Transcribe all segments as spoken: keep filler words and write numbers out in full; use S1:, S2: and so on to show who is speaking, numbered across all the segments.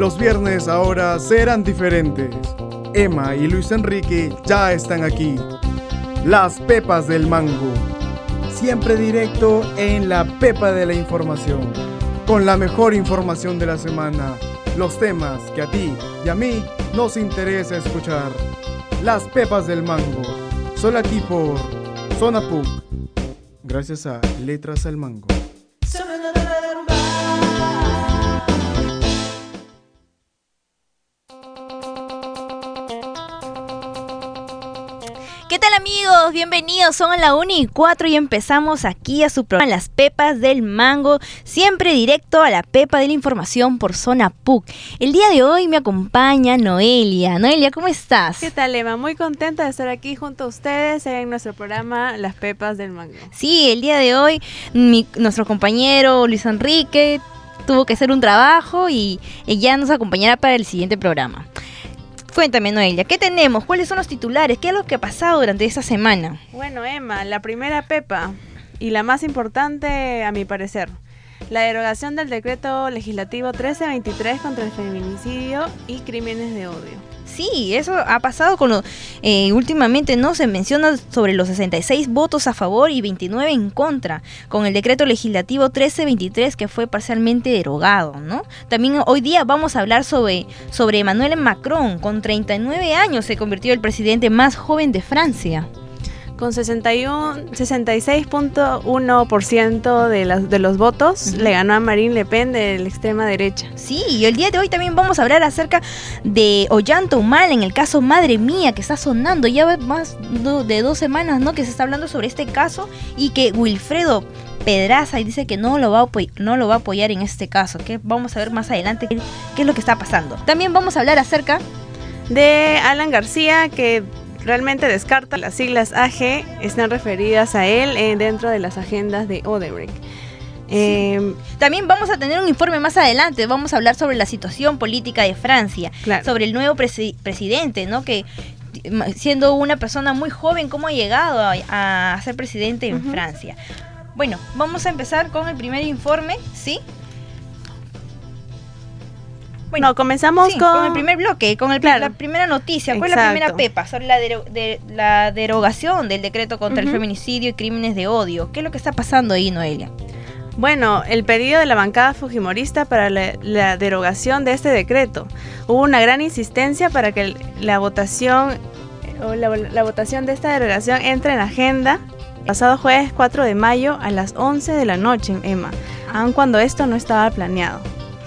S1: Los viernes ahora serán diferentes. Emma y Luis Enrique ya están aquí. Las Pepas del Mango. Siempre directo en la Pepa de la Información. Con la mejor información de la semana. Los temas que a ti y a mí nos interesa escuchar. Las Pepas del Mango. Solo aquí por Zona P U C. Gracias a Letras al Mango.
S2: ¿Qué tal, amigos? Bienvenidos, son la una y cuatro y empezamos aquí a su programa Las Pepas del Mango, siempre directo a la Pepa de la Información por Zona P U C. El día de hoy me acompaña Noelia. Noelia, ¿cómo estás?
S3: ¿Qué tal, Emma? Muy contenta de estar aquí junto a ustedes en nuestro programa Las Pepas del Mango.
S2: Sí, el día de hoy mi, nuestro compañero Luis Enrique tuvo que hacer un trabajo y ella nos acompañará para el siguiente programa. Cuéntame, Noelia, ¿qué tenemos? ¿Cuáles son los titulares? ¿Qué es lo que ha pasado durante esta semana?
S3: Bueno, Emma, la primera pepa y la más importante a mi parecer, la derogación del decreto legislativo trece veintitrés contra el feminicidio y crímenes de odio.
S2: Sí, eso ha pasado con lo, eh, últimamente, ¿no? Se menciona sobre los sesenta y seis votos a favor y veintinueve en contra, con el decreto legislativo trece veintitrés que fue parcialmente derogado, ¿no? También hoy día vamos a hablar sobre, sobre Emmanuel Macron. Con treinta y nueve años se convirtió en el presidente más joven de Francia.
S3: Con sesenta y seis punto uno por ciento de, las, de los votos, uh-huh, le ganó a Marine Le Pen de la extrema derecha.
S2: Sí, y el día de hoy también vamos a hablar acerca de Ollanta Humala en el caso Madre Mía, que está sonando ya más de dos semanas, ¿no? Que se está hablando sobre este caso y que Wilfredo Pedraza dice que no lo va a apoy- no lo va a apoyar en este caso, que vamos a ver más adelante qué, qué es lo que está pasando. También vamos a hablar acerca
S3: de Alan García, que realmente descarta las siglas A G están referidas a él eh, dentro de las agendas de Odebrecht. Eh,
S2: sí. También vamos a tener un informe más adelante, vamos a hablar sobre la situación política de Francia, claro, sobre el nuevo presi- presidente, ¿no? Que siendo una persona muy joven, cómo ha llegado a, a ser presidente en uh-huh. Francia. Bueno, vamos a empezar con el primer informe, ¿sí?
S3: Bueno, no, comenzamos
S2: sí,
S3: con...
S2: con el primer bloque, con el, claro, la primera noticia. ¿Cuál Exacto. es la primera pepa? Sobre la, dero, de, la derogación del decreto contra uh-huh. el feminicidio y crímenes de odio. ¿Qué es lo que está pasando ahí, Noelia?
S3: Bueno, el pedido de la bancada fujimorista para la, la derogación de este decreto. Hubo una gran insistencia para que la votación, o la, la votación de esta derogación entre en agenda pasado jueves cuatro de mayo a las once de la noche, Emma, aun cuando esto no estaba planeado.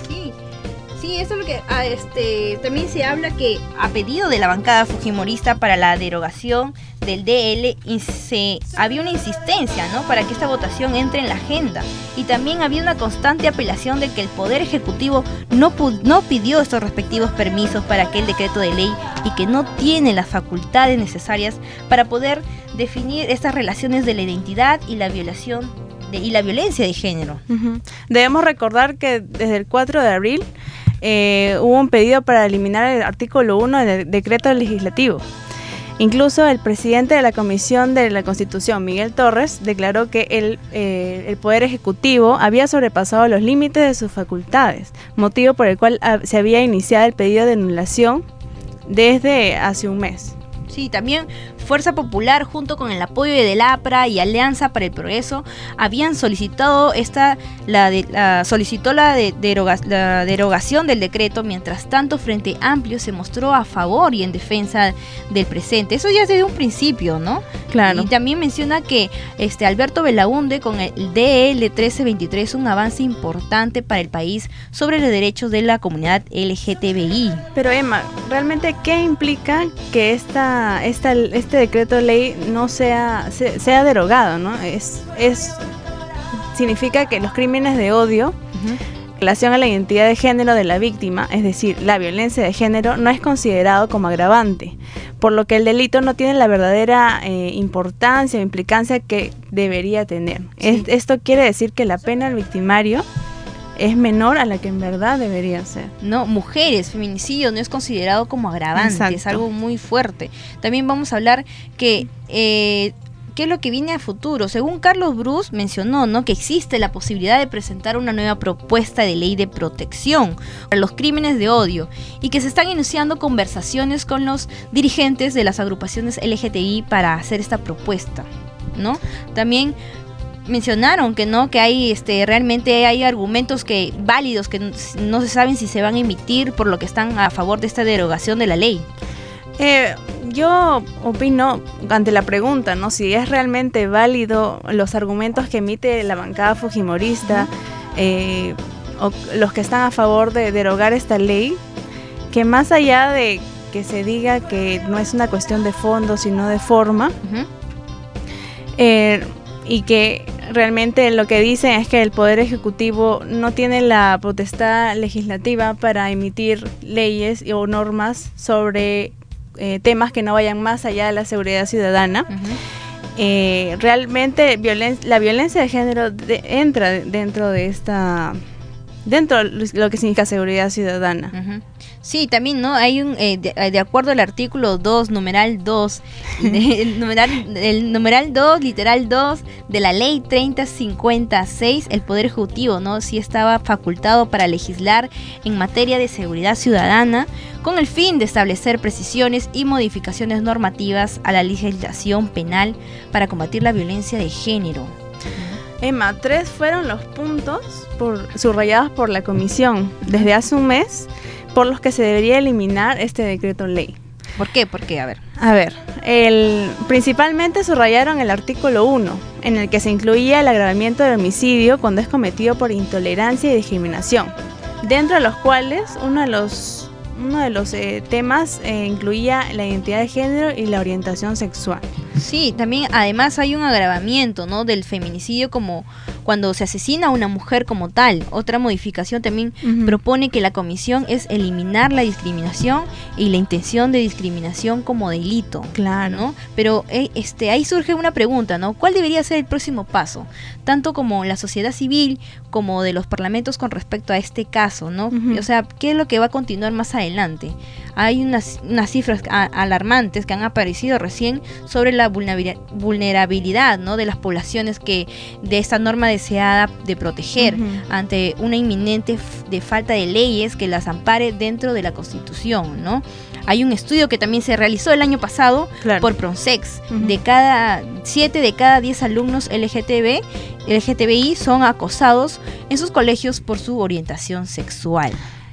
S2: Sí, eso es lo que ah, este, también se habla que a pedido de la bancada fujimorista para la derogación del D L se, había una insistencia, ¿no? Para que esta votación entre en la agenda, y también había una constante apelación de que el Poder Ejecutivo no, pu- no pidió estos respectivos permisos para aquel decreto de ley y que no tiene las facultades necesarias para poder definir estas relaciones de la identidad y la violación de, y la violencia de género.
S3: Uh-huh. Debemos recordar que desde el cuatro de abril Eh, hubo un pedido para eliminar el artículo uno del decreto legislativo. Incluso el presidente de la Comisión de la Constitución, Miguel Torres, declaró que el, eh, el Poder Ejecutivo había sobrepasado los límites de sus facultades, motivo por el cual a, se había iniciado el pedido de anulación desde hace un mes.
S2: Sí, también Fuerza Popular, junto con el apoyo de Del APRA y Alianza para el Progreso, habían solicitado esta la, de, la solicitó la, de, deroga, la derogación del decreto. Mientras tanto, Frente Amplio se mostró a favor y en defensa del presente. Eso ya desde un principio, ¿no?
S3: Claro.
S2: Y también menciona que este Alberto Belaunde con el D L trece veintitrés un avance importante para el país sobre los derechos de la comunidad L G T B I.
S3: Pero Emma, ¿realmente qué implica que esta, esta este decreto de ley no sea se, sea derogado, ¿no? Es es significa que los crímenes de odio uh-huh. en relación a la identidad de género de la víctima, es decir, la violencia de género, no es considerado como agravante, por lo que el delito no tiene la verdadera eh, importancia o implicancia que debería tener. Sí. Es, esto quiere decir que la pena al victimario es menor a la que en verdad debería ser.
S2: No, mujeres, feminicidio no es considerado como agravante, Exacto. es algo muy fuerte. También vamos a hablar que eh, qué es lo que viene a futuro. Según Carlos Bruce mencionó, ¿no?, que existe la posibilidad de presentar una nueva propuesta de ley de protección para los crímenes de odio y que se están iniciando conversaciones con los dirigentes de las agrupaciones L G T B I para hacer esta propuesta, ¿no? También mencionaron que no, que hay este realmente hay argumentos que válidos que no se saben si se van a emitir, por lo que están a favor de esta derogación de la ley.
S3: Eh, yo opino ante la pregunta, ¿no?, si es realmente válido los argumentos que emite la bancada fujimorista, uh-huh. eh, o los que están a favor de derogar esta ley, que más allá de que se diga que no es una cuestión de fondo sino de forma, uh-huh. eh, y que realmente lo que dicen es que el Poder Ejecutivo no tiene la potestad legislativa para emitir leyes o normas sobre eh, temas que no vayan más allá de la seguridad ciudadana. Uh-huh. Eh, realmente violen- la violencia de género de- entra dentro de esta... dentro de lo que significa seguridad ciudadana.
S2: Uh-huh. Sí, también, ¿no? Hay un, eh, de, de acuerdo al artículo dos, numeral dos, de, el, numeral, el numeral dos, literal dos, de la ley treinta cincuenta y seis, el Poder Ejecutivo, ¿no?, sí estaba facultado para legislar en materia de seguridad ciudadana con el fin de establecer precisiones y modificaciones normativas a la legislación penal para combatir la violencia de género.
S3: Emma, tres fueron los puntos por, subrayados por la comisión desde hace un mes por los que se debería eliminar este decreto ley.
S2: ¿Por qué? ¿Por qué? A ver.
S3: A ver, el, principalmente subrayaron el artículo uno, en el que se incluía el agravamiento del homicidio cuando es cometido por intolerancia y discriminación, dentro de los cuales uno de los, uno de los eh, temas eh, incluía la identidad de género y la orientación sexual.
S2: Sí, también además hay un agravamiento, ¿no?, del feminicidio, como cuando se asesina a una mujer como tal. Otra modificación también uh-huh. propone que la comisión es eliminar la discriminación y la intención de discriminación como delito.
S3: Claro.
S2: ¿No? Pero eh, este, ahí surge una pregunta, ¿no? ¿Cuál debería ser el próximo paso? Tanto como la sociedad civil como de los parlamentos con respecto a este caso, ¿no? Uh-huh. O sea, ¿qué es lo que va a continuar más adelante? Hay unas, unas cifras a, alarmantes que han aparecido recién sobre la vulnerabilidad, ¿no?, de las poblaciones que de esta norma deseada de proteger uh-huh. ante una inminente f- de falta de leyes que las ampare dentro de la Constitución, ¿no? Hay un estudio que también se realizó el año pasado claro. por Pronsex. Uh-huh. De cada siete de cada diez alumnos L G T B, L G T B I son acosados en sus colegios por su orientación sexual.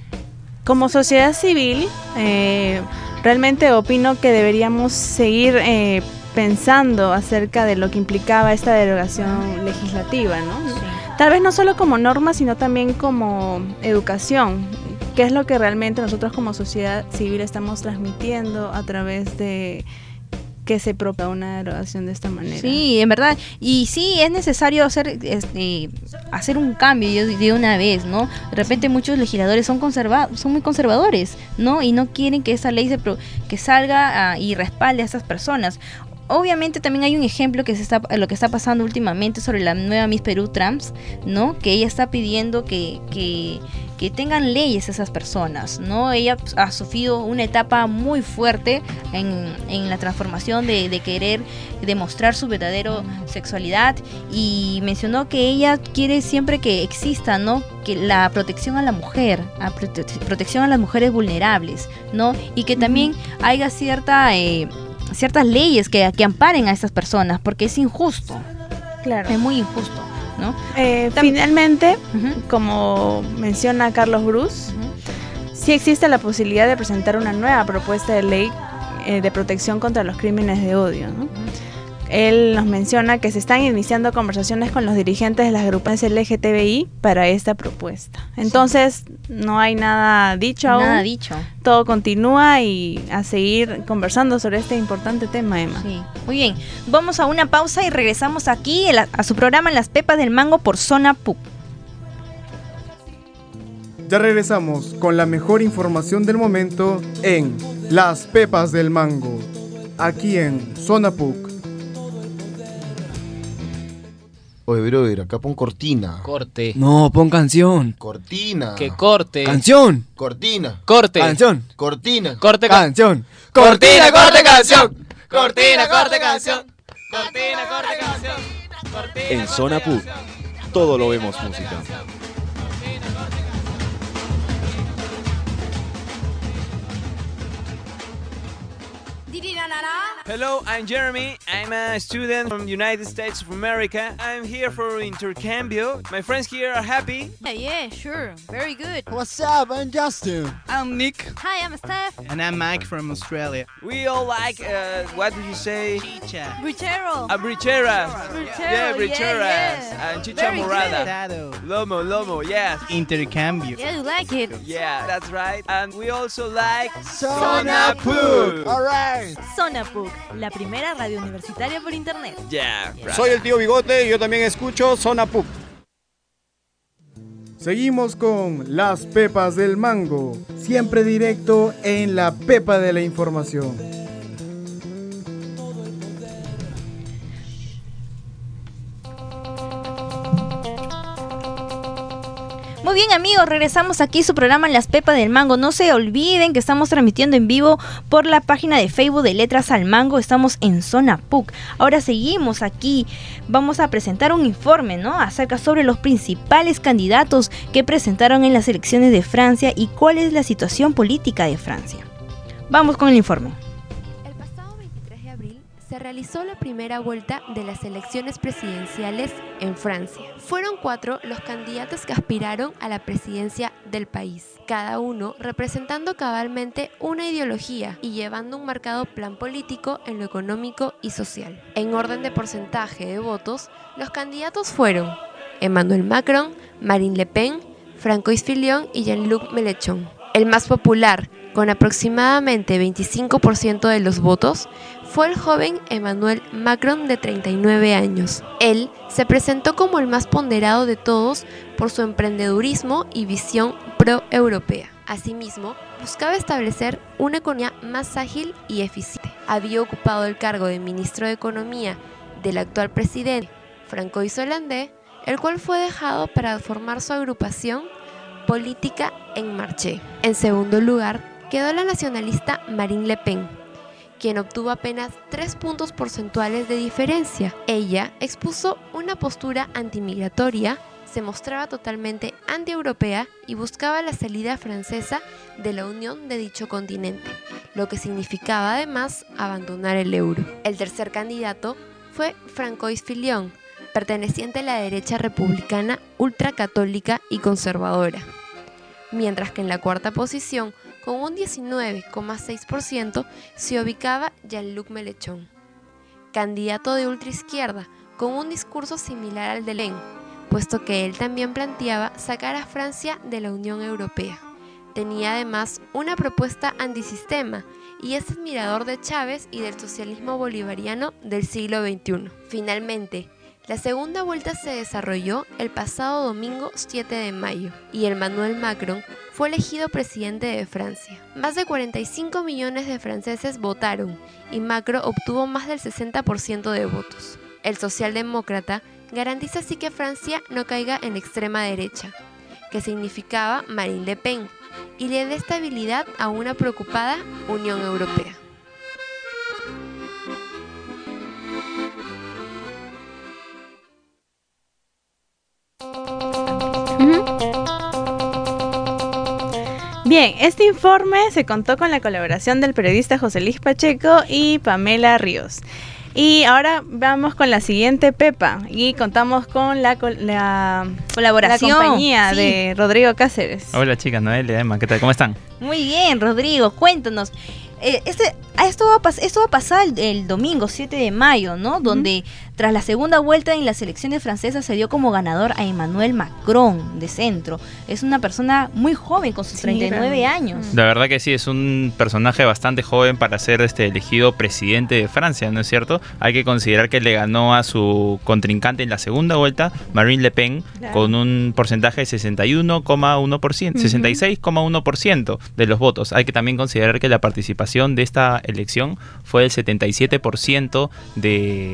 S3: Como sociedad civil, eh, realmente opino que deberíamos seguir eh, pensando acerca de lo que implicaba esta derogación legislativa, ¿no? Sí. Tal vez no solo como norma, sino también como educación, que es lo que realmente nosotros como sociedad civil estamos transmitiendo a través de que se propaga una derogación de esta manera.
S2: Sí, en verdad, y sí es necesario hacer este hacer un cambio de una vez, ¿no? De repente muchos legisladores son conservados, son muy conservadores, ¿no? Y no quieren que esa ley se pro, que salga uh, y respalde a esas personas. Obviamente también hay un ejemplo que se está lo que está pasando últimamente sobre la nueva Miss Perú Trans, ¿no? Que ella está pidiendo que, que, que tengan leyes esas personas, ¿no? Ella ha sufrido una etapa muy fuerte en, en la transformación de, de querer demostrar su verdadera sexualidad, y mencionó que ella quiere siempre que exista, ¿no?, que la protección a la mujer, a prote- protección a las mujeres vulnerables, ¿no? Y que también haya cierta eh, ciertas leyes que, que amparen a estas personas, porque es injusto.
S3: Claro.
S2: Es muy injusto, ¿no?
S3: Eh, finalmente, uh-huh. como menciona Carlos Bruce, uh-huh. sí existe la posibilidad de presentar una nueva propuesta de ley eh, de protección contra los crímenes de odio, ¿no? Uh-huh. Él nos menciona que se están iniciando conversaciones con los dirigentes de las agrupaciones L G T B I para esta propuesta. Entonces, sí. no hay nada dicho aún.
S2: Nada dicho.
S3: Todo continúa y a seguir conversando sobre este importante tema, Emma.
S2: Sí. Muy bien. Vamos a una pausa y regresamos aquí a, a su programa En las Pepas del Mango por Zona P U C.
S1: Ya regresamos con la mejor información del momento en Las Pepas del Mango, aquí en Zona P U C.
S4: Oye, brother, acá pon cortina.
S5: Corte.
S6: No, pon canción.
S4: Cortina.
S5: Que corte.
S6: Canción.
S4: Cortina.
S5: Corte.
S6: Canción.
S4: Cortina.
S5: Corte.
S6: Canción.
S5: Cortina, corte, canción. Cortina, corte, canción. Cortina, corte, canción. Cortina,
S6: En Zona P U C, todo lo vemos música.
S5: Hello, I'm Jeremy. I'm a student from the United States of America. I'm here for intercambio. My friends here are happy.
S2: Yeah, yeah, sure. Very good.
S7: What's up? I'm Justin.
S8: I'm Nick.
S2: Hi, I'm Steph.
S8: And I'm Mike from Australia.
S5: We all like, uh, what do you say?
S8: Chicha.
S2: Brichero.
S5: A bricheras.
S2: Brichero,
S5: Yeah, bricheras.
S2: yeah, yeah.
S5: And chicha
S2: Very
S5: morada.
S8: Dado.
S5: Lomo, lomo, yes.
S8: Intercambio.
S2: Yeah, you like it.
S5: Yeah, that's right. And we also like
S7: Zona P U C. All right.
S9: Zona P U C, la primera radio universitaria por internet.
S5: Yeah, right.
S1: Soy el tío Bigote y yo también escucho Zona P U C. Seguimos con las pepas del mango, siempre directo en la pepa de la información.
S2: Muy bien, amigos, regresamos aquí a su programa Las Pepas del Mango. No se olviden que estamos transmitiendo en vivo por la página de Facebook de Letras al Mango. Estamos en Zona P U C. Ahora seguimos aquí. Vamos a presentar un informe, ¿no?, acerca sobre los principales candidatos que presentaron en las elecciones de Francia y cuál es la situación política de Francia. Vamos con el informe.
S10: El pasado veintitrés de abril se realizó la primera vuelta de las elecciones presidenciales en Francia. Fueron cuatro los candidatos que aspiraron a la presidencia del país, cada uno representando cabalmente una ideología y llevando un marcado plan político en lo económico y social. En orden de porcentaje de votos, los candidatos fueron Emmanuel Macron, Marine Le Pen, Francois Fillon y Jean-Luc Mélenchon. El más popular, con aproximadamente veinticinco por ciento de los votos, fue el joven Emmanuel Macron de treinta y nueve años. Él se presentó como el más ponderado de todos por su emprendedurismo y visión pro-europea. Asimismo, buscaba establecer una economía más ágil y eficiente. Había ocupado el cargo de ministro de Economía del actual presidente Francois Hollande, el cual fue dejado para formar su agrupación política En Marche. En segundo lugar, quedó la nacionalista Marine Le Pen, quien obtuvo apenas tres puntos porcentuales de diferencia. Ella expuso una postura antimigratoria, se mostraba totalmente antieuropea y buscaba la salida francesa de la unión de dicho continente, lo que significaba además abandonar el euro. El tercer candidato fue Francois Fillon, perteneciente a la derecha republicana ultracatólica y conservadora, mientras que en la cuarta posición, con un diecinueve coma seis por ciento, se ubicaba Jean-Luc Mélenchon, candidato de ultraizquierda, con un discurso similar al de Le Pen, puesto que él también planteaba sacar a Francia de la Unión Europea. Tenía además una propuesta antisistema y es admirador de Chávez y del socialismo bolivariano del siglo veintiuno. Finalmente, la segunda vuelta se desarrolló el pasado domingo siete de mayo y Emmanuel Macron fue elegido presidente de Francia. Más de cuarenta y cinco millones de franceses votaron y Macron obtuvo más del sesenta por ciento de votos. El socialdemócrata garantiza así que Francia no caiga en la extrema derecha, que significaba Marine Le Pen, y le dé estabilidad a una preocupada Unión Europea.
S3: Bien, este informe se contó con la colaboración del periodista José Luis Pacheco y Pamela Ríos. Y ahora vamos con la siguiente Pepa y contamos con la, la
S2: colaboración,
S3: la compañía
S2: sí.
S3: de Rodrigo Cáceres.
S11: Hola chicas, Noelia, Emma, ¿qué tal? ¿Cómo están?
S2: Muy bien, Rodrigo, cuéntanos. Eh, este, esto, va a pas- esto va a pasar el, el domingo siete de mayo, ¿no? Uh-huh. Donde tras la segunda vuelta en las elecciones francesas se dio como ganador a Emmanuel Macron de centro. Es una persona muy joven con sus sí, treinta y nueve realmente. años.
S11: La verdad que sí, es un personaje bastante joven para ser este, elegido presidente de Francia, ¿no es cierto? Hay que considerar que le ganó a su contrincante en la segunda vuelta, Marine Le Pen, claro. con un porcentaje de sesenta y uno coma uno por ciento, uh-huh. sesenta y seis coma uno por ciento de los votos. Hay que también considerar que la participación de esta elección fue del setenta y siete por ciento de,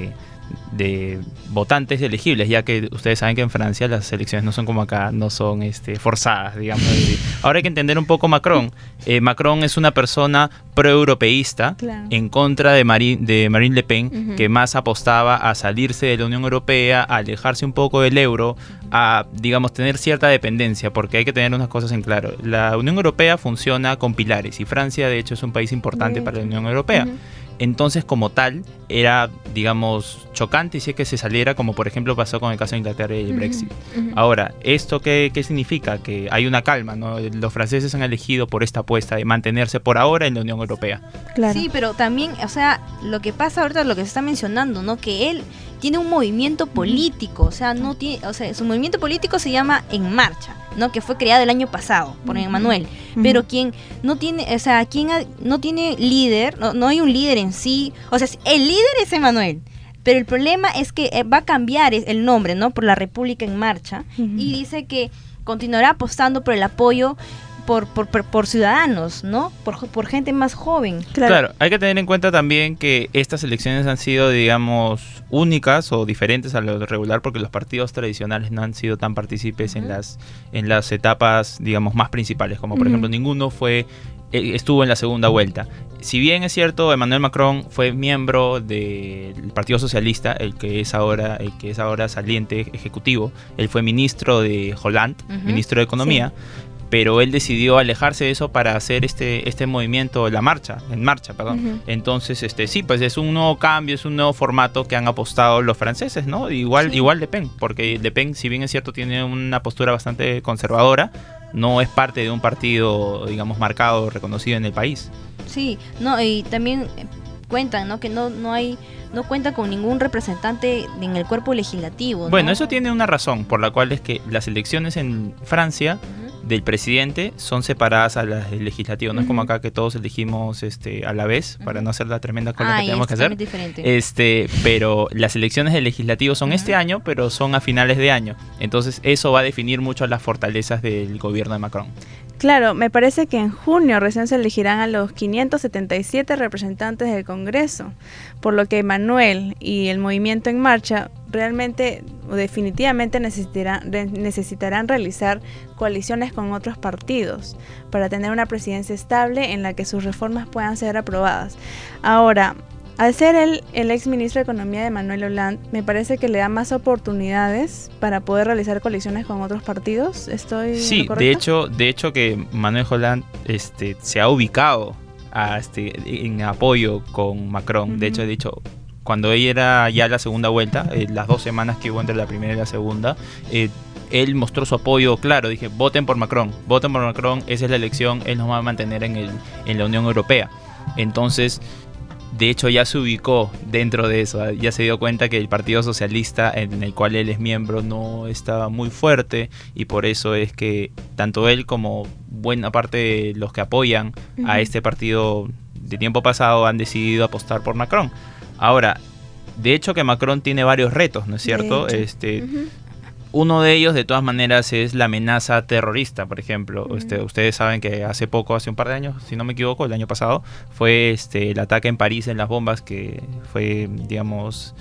S11: de votantes elegibles, ya que ustedes saben que en Francia las elecciones no son como acá, no son este, forzadas, digamos. Ahora hay que entender un poco Macron. Eh, Macron es una persona pro-europeísta, claro, en contra de, Mari, de Marine Le Pen, uh-huh, que más apostaba a salirse de la Unión Europea, a alejarse un poco del euro, a, digamos, tener cierta dependencia, porque hay que tener unas cosas en claro. La Unión Europea funciona con pilares y Francia, de hecho, es un país importante para la Unión Europea. Uh-huh. Entonces, como tal, era, digamos, chocante si es que se saliera, como por ejemplo pasó con el caso de Inglaterra y el Brexit. Uh-huh, uh-huh. Ahora, ¿esto qué, qué significa? Que hay una calma, ¿no? Los franceses han elegido por esta apuesta de mantenerse por ahora en la Unión Europea.
S2: Claro. Sí, pero también, o sea, lo que pasa ahorita, lo que se está mencionando, ¿no? Que él tiene un movimiento político, o sea, no tiene, o sea, su movimiento político se llama En Marcha, ¿no? Que fue creado el año pasado por Emmanuel, uh-huh, pero quien no tiene, o sea, quien ha, no tiene líder, no, no hay un líder en sí, o sea, el líder es Emmanuel, pero el problema es que va a cambiar el nombre, ¿no? Por la República en Marcha, uh-huh, y dice que continuará apostando por el apoyo Por, por, por, por ciudadanos, ¿no? Por, por gente más joven.
S11: Claro. Claro, hay que tener en cuenta también que estas elecciones han sido, digamos, únicas o diferentes a lo regular porque los partidos tradicionales no han sido tan partícipes, uh-huh, en las en las etapas, digamos, más principales, como por, uh-huh, ejemplo, ninguno fue estuvo en la segunda vuelta. Si bien es cierto, Emmanuel Macron fue miembro del Partido Socialista, el que es ahora el que es ahora saliente ejecutivo, él fue ministro de Hollande, uh-huh, ministro de Economía, sí, pero él decidió alejarse de eso para hacer este este movimiento, la marcha, en marcha, perdón. Uh-huh. Entonces, este sí, pues es un nuevo cambio, es un nuevo formato que han apostado los franceses, ¿no? Igual, sí, igual Le Pen, porque Le Pen, si bien es cierto, tiene una postura bastante conservadora, no es parte de un partido, digamos, marcado, reconocido en el país.
S2: Sí, no, y también cuentan, ¿no? Que no, no hay, no cuenta con ningún representante en el cuerpo legislativo, ¿no?
S11: Bueno, eso tiene una razón, por la cual es que las elecciones en Francia, uh-huh, del presidente son separadas a las del legislativo. No, uh-huh, es como acá que todos elegimos este a la vez, uh-huh, para no hacer la tremenda cola, ah, que tenemos que hacer. Diferente. Este, pero las elecciones del legislativo son, uh-huh, este año, pero son a finales de año. Entonces eso va a definir mucho las fortalezas del gobierno de Macron.
S3: Claro, me parece que en junio recién se elegirán a los quinientos setenta y siete representantes del Congreso, por lo que Emmanuel y el movimiento En Marcha realmente o definitivamente necesitarán, necesitarán realizar coaliciones con otros partidos para tener una presidencia estable en la que sus reformas puedan ser aprobadas. Ahora, al ser el, el ex ministro de Economía de Emmanuel Hollande, me parece que le da más oportunidades para poder realizar coaliciones con otros partidos. ¿Estoy
S11: Sí, de hecho, de hecho que Emmanuel Hollande este, se ha ubicado a, este, en apoyo con Macron. Uh-huh. De hecho, de hecho, cuando ella era ya la segunda vuelta, eh, las dos semanas que hubo entre la primera y la segunda, eh, él mostró su apoyo claro. Dije, voten por Macron, voten por Macron, esa es la elección, él nos va a mantener en, el, en la Unión Europea. Entonces, de hecho, ya se ubicó dentro de eso, ya se dio cuenta que el Partido Socialista, en el cual él es miembro, no estaba muy fuerte, y por eso es que tanto él como buena parte de los que apoyan, uh-huh, a este partido de tiempo pasado han decidido apostar por Macron. Ahora, de hecho que Macron tiene varios retos, ¿no es cierto? Este, uh-huh. Uno de ellos, de todas maneras, es la amenaza terrorista, por ejemplo. Uh-huh. Este, ustedes saben que hace poco, hace un par de años, si no me equivoco, el año pasado, fue este, el ataque en París en las bombas, que fue, digamos,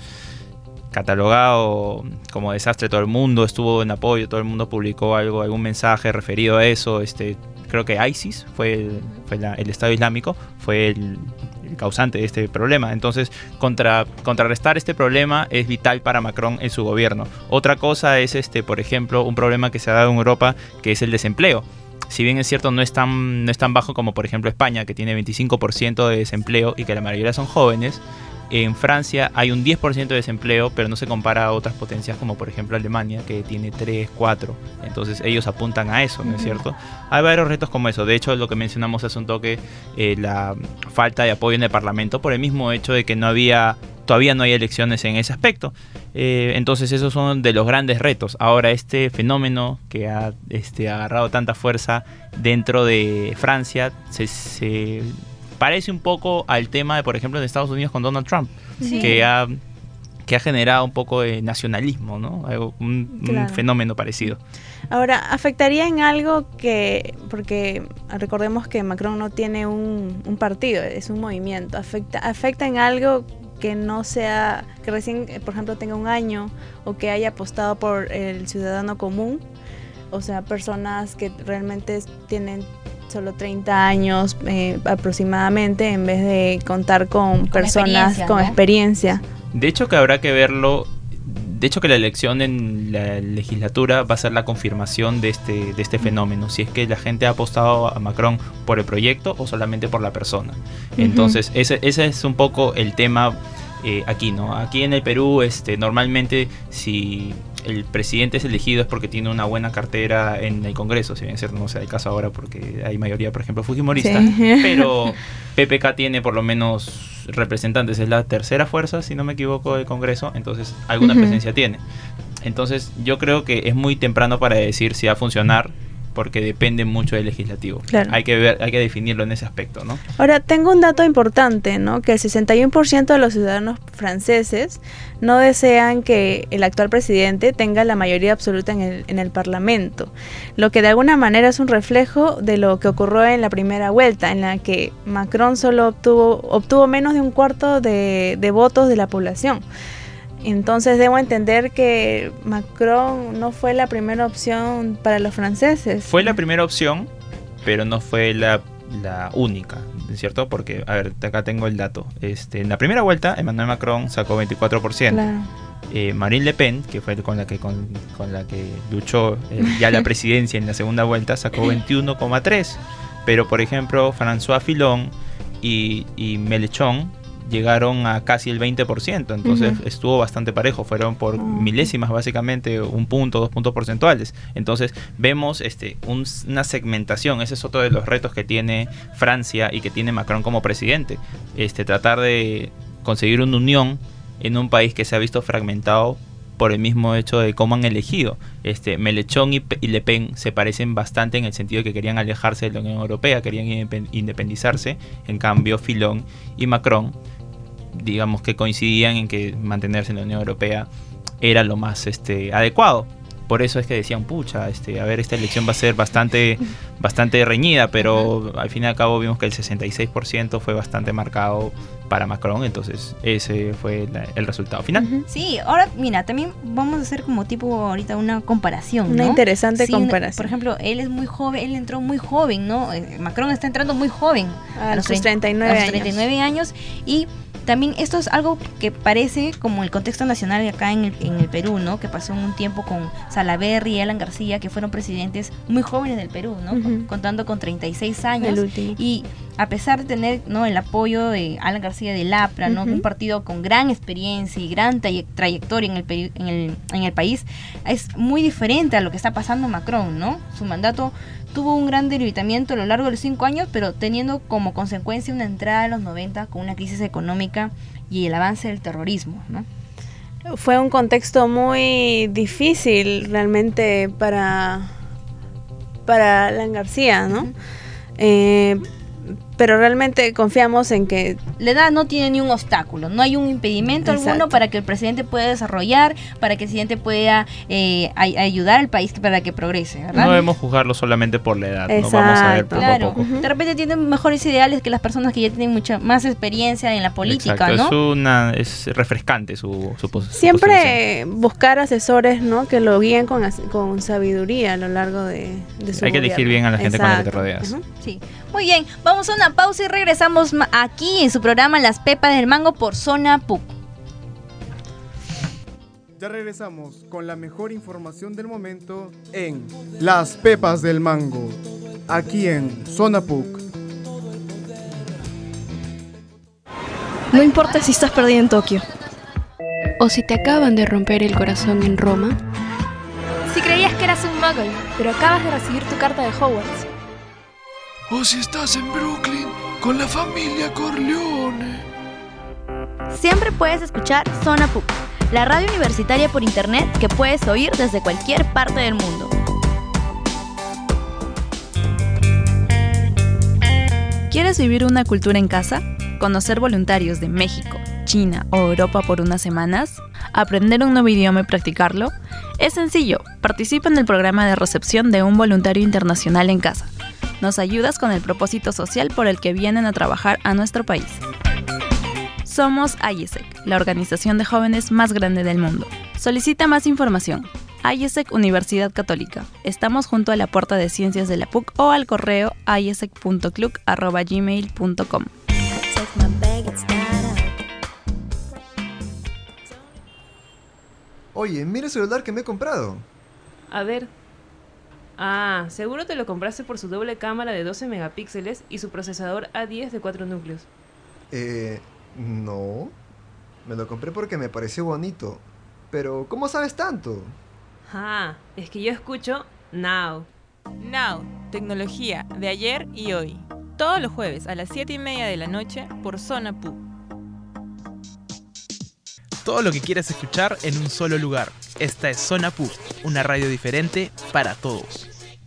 S11: catalogado como desastre. Todo el mundo estuvo en apoyo, todo el mundo publicó algo, algún mensaje referido a eso. Este, creo que ISIS fue el, fue la, el Estado Islámico, fue el, el causante de este problema. Entonces, contra, contrarrestar este problema es vital para Macron en su gobierno. Otra cosa es, este, por ejemplo, un problema que se ha dado en Europa, que es el desempleo. Si bien es cierto, no es tan, no es tan bajo como, por ejemplo, España, que tiene veinticinco por ciento de desempleo y que la mayoría son jóvenes. En Francia hay un diez por ciento de desempleo, pero no se compara a otras potencias como por ejemplo Alemania, que tiene tres, cuatro. Entonces ellos apuntan a eso, ¿no es cierto? Hay varios retos como eso. De hecho, lo que mencionamos hace un toque, eh, la falta de apoyo en el Parlamento, por el mismo hecho de que no había, todavía no hay elecciones en ese aspecto. Eh, entonces esos son de los grandes retos. Ahora, este fenómeno que ha este, agarrado tanta fuerza dentro de Francia se... se parece un poco al tema de, por ejemplo, en Estados Unidos con Donald Trump, sí, que ha que ha generado un poco de nacionalismo, ¿no? Un, claro, un fenómeno parecido.
S3: Ahora, ¿afectaría en algo que, porque recordemos que Macron no tiene un, un partido, es un movimiento, afecta, afecta en algo que no sea, que recién, por ejemplo, tenga un año o que haya apostado por el ciudadano común, o sea, personas que realmente tienen solo treinta años eh, aproximadamente, en vez de contar con, con personas experiencia, con ¿no? experiencia.
S11: De hecho que habrá que verlo, de hecho que la elección en la legislatura va a ser la confirmación de este, de este fenómeno, si es que la gente ha apostado a Macron por el proyecto o solamente por la persona. Entonces, uh-huh. ese, ese es un poco el tema eh, aquí, ¿no? Aquí en el Perú, este, normalmente si el presidente es elegido es porque tiene una buena cartera en el Congreso, si bien es cierto no sea el caso ahora porque hay mayoría, por ejemplo, fujimorista, sí. Pero P P K tiene por lo menos representantes, es la tercera fuerza, si no me equivoco, del Congreso, entonces alguna uh-huh. presencia tiene. Entonces yo creo que es muy temprano para decir si va a funcionar, porque depende mucho del legislativo. Claro. Hay que ver, hay que definirlo en ese aspecto, ¿no?
S3: Ahora, tengo un dato importante, ¿no? Que el sesenta y uno por ciento de los ciudadanos franceses no desean que el actual presidente tenga la mayoría absoluta en el, en el Parlamento, lo que de alguna manera es un reflejo de lo que ocurrió en la primera vuelta, en la que Macron solo obtuvo, obtuvo menos de un cuarto de, de votos de la población. Entonces debo entender que Macron no fue la primera opción para los franceses.
S11: Fue la primera opción, pero no fue la, la única, ¿cierto? Porque, a ver, acá tengo el dato. Este, en la primera vuelta, Emmanuel Macron sacó veinticuatro por ciento. Claro. Eh, Marine Le Pen, que fue con la que, con, con la que luchó eh, ya la presidencia en la segunda vuelta, sacó veintiuno coma tres por ciento. Pero, por ejemplo, François Fillon y, y Mélenchon llegaron a casi el veinte por ciento, entonces uh-huh. estuvo bastante parejo, fueron por uh-huh. milésimas básicamente, un punto, dos puntos porcentuales. Entonces vemos este un, una segmentación, ese es otro de los retos que tiene Francia y que tiene Macron como presidente, este tratar de conseguir una unión en un país que se ha visto fragmentado por el mismo hecho de cómo han elegido. Este, Mélenchon y, y Le Pen se parecen bastante en el sentido de que querían alejarse de la Unión Europea, querían independizarse, en cambio Fillon y Macron digamos que coincidían en que mantenerse en la Unión Europea era lo más este adecuado. Por eso es que decían, pucha, este, a ver, esta elección va a ser bastante, bastante reñida, pero al fin y al cabo vimos que el sesenta y seis por ciento fue bastante marcado para Macron, entonces ese fue la, el resultado final.
S2: Sí, ahora mira, también vamos a hacer como tipo ahorita una comparación,
S3: Una
S2: ¿no?
S3: interesante
S2: sí,
S3: comparación.
S2: Por ejemplo, él es muy joven, él entró muy joven, ¿no? Macron está entrando muy joven,
S3: a, a los treinta y nueve
S2: treinta y nueve años, y también esto es algo que parece como el contexto nacional acá en el, en el Perú, ¿no? Que pasó un tiempo con Salaverry y Alan García, que fueron presidentes muy jóvenes del Perú, ¿no? Uh-huh. Contando con treinta y seis años. Y a pesar de tener, ¿no?, el apoyo de Alan García del A P R A, ¿no? Uh-huh. Un partido con gran experiencia y gran tra- trayectoria en el, peri- en, el, en el país, es muy diferente a lo que está pasando Macron, ¿no? Su mandato tuvo un gran debilitamiento a lo largo de los cinco años, pero teniendo como consecuencia una entrada a los noventa con una crisis económica y el avance del terrorismo, ¿no?
S3: Fue un contexto muy difícil realmente para, para Alan García, ¿no? Uh-huh. Eh, pero realmente confiamos en que
S2: la edad no tiene ni un obstáculo, no hay un impedimento Exacto. alguno para que el presidente pueda desarrollar, para que el presidente pueda eh, ay- ayudar al país para que progrese, ¿verdad?
S11: No debemos juzgarlo solamente por la edad,
S3: Exacto.
S11: no vamos a ver poco
S2: claro.
S11: a poco.
S2: Uh-huh. De repente tienen mejores ideales que las personas que ya tienen mucha más experiencia en la política,
S11: Exacto.
S2: ¿no?
S11: Es una es refrescante su, su, su
S3: siempre su buscar asesores, ¿no?, que lo guíen con, con sabiduría a lo largo de, de su
S11: Hay que
S3: gobierno.
S11: elegir bien a la gente
S3: Exacto.
S11: con la que te rodeas.
S2: Uh-huh. Sí. Muy bien, vamos a una pausa y regresamos aquí en su programa Las Pepas del Mango por Zona P U C.
S1: Ya regresamos con la mejor información del momento en Las Pepas del Mango, aquí en Zona P U C.
S12: No importa si estás perdido en Tokio,
S10: o si te acaban de romper el corazón en Roma,
S12: si creías que eras un muggle, pero acabas de recibir tu carta de Hogwarts,
S7: o si estás en Brooklyn con la familia Corleone.
S9: Siempre puedes escuchar Zona P U C, la radio universitaria por internet que puedes oír desde cualquier parte del mundo.
S13: ¿Quieres vivir una cultura en casa? ¿Conocer voluntarios de México, China o Europa por unas semanas? ¿Aprender un nuevo idioma y practicarlo? Es sencillo, participa en el programa de recepción de un voluntario internacional en casa. Nos ayudas con el propósito social por el que vienen a trabajar a nuestro país. Somos AIESEC, la organización de jóvenes más grande del mundo. Solicita más información. AIESEC Universidad Católica. Estamos junto a la Puerta de Ciencias de la P U C o al correo aiesec punto cluc arroba gmail punto com.
S14: Oye, mira el celular que me he comprado.
S15: A ver. Ah, seguro te lo compraste por su doble cámara de doce megapíxeles y su procesador A diez de cuatro núcleos.
S14: Eh, no. Me lo compré porque me pareció bonito. Pero, ¿cómo sabes tanto?
S15: Ah, es que yo escucho Now.
S16: Now, tecnología de ayer y hoy. Todos los jueves a las siete y media de la noche por Zona P U C.
S8: Todo lo que quieras escuchar en un solo lugar. Esta es Zona P U C, una radio diferente para todos.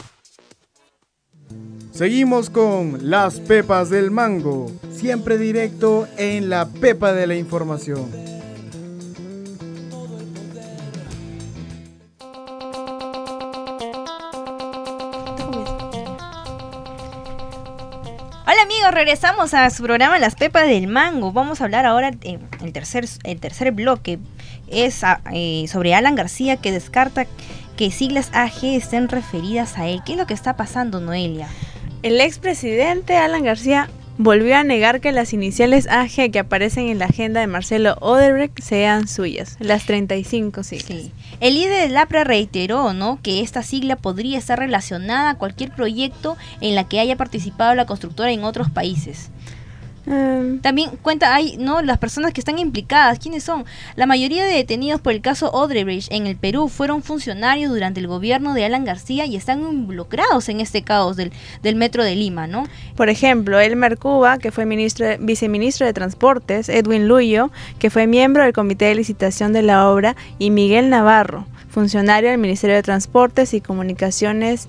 S1: Seguimos con Las Pepas del Mango, siempre directo en la pepa de la información.
S2: Hola amigos, regresamos a su programa Las Pepas del Mango. Vamos a hablar ahora, eh, el, tercer, el tercer bloque es eh, sobre Alan García, que descarta que siglas A G estén referidas a él. ¿Qué es lo que está pasando, Noelia?
S3: El expresidente Alan García volvió a negar que las iniciales A G que aparecen en la agenda de Marcelo Odebrecht sean suyas, las treinta y cinco siglas.
S2: Sí. El líder del APRA reiteró, ¿no?, que esta sigla podría estar relacionada a cualquier proyecto en la que haya participado la constructora en otros países. Um, También cuenta, hay, ¿no?, las personas que están implicadas. ¿Quiénes son? La mayoría de detenidos por el caso Odebrecht en el Perú fueron funcionarios durante el gobierno de Alan García y están involucrados en este caos del, del metro de Lima, ¿no?
S3: Por ejemplo, Elmer Cuba, que fue ministro, viceministro de Transportes, Edwin Luyo, que fue miembro del comité de licitación de la obra, y Miguel Navarro, funcionario del Ministerio de Transportes y Comunicaciones.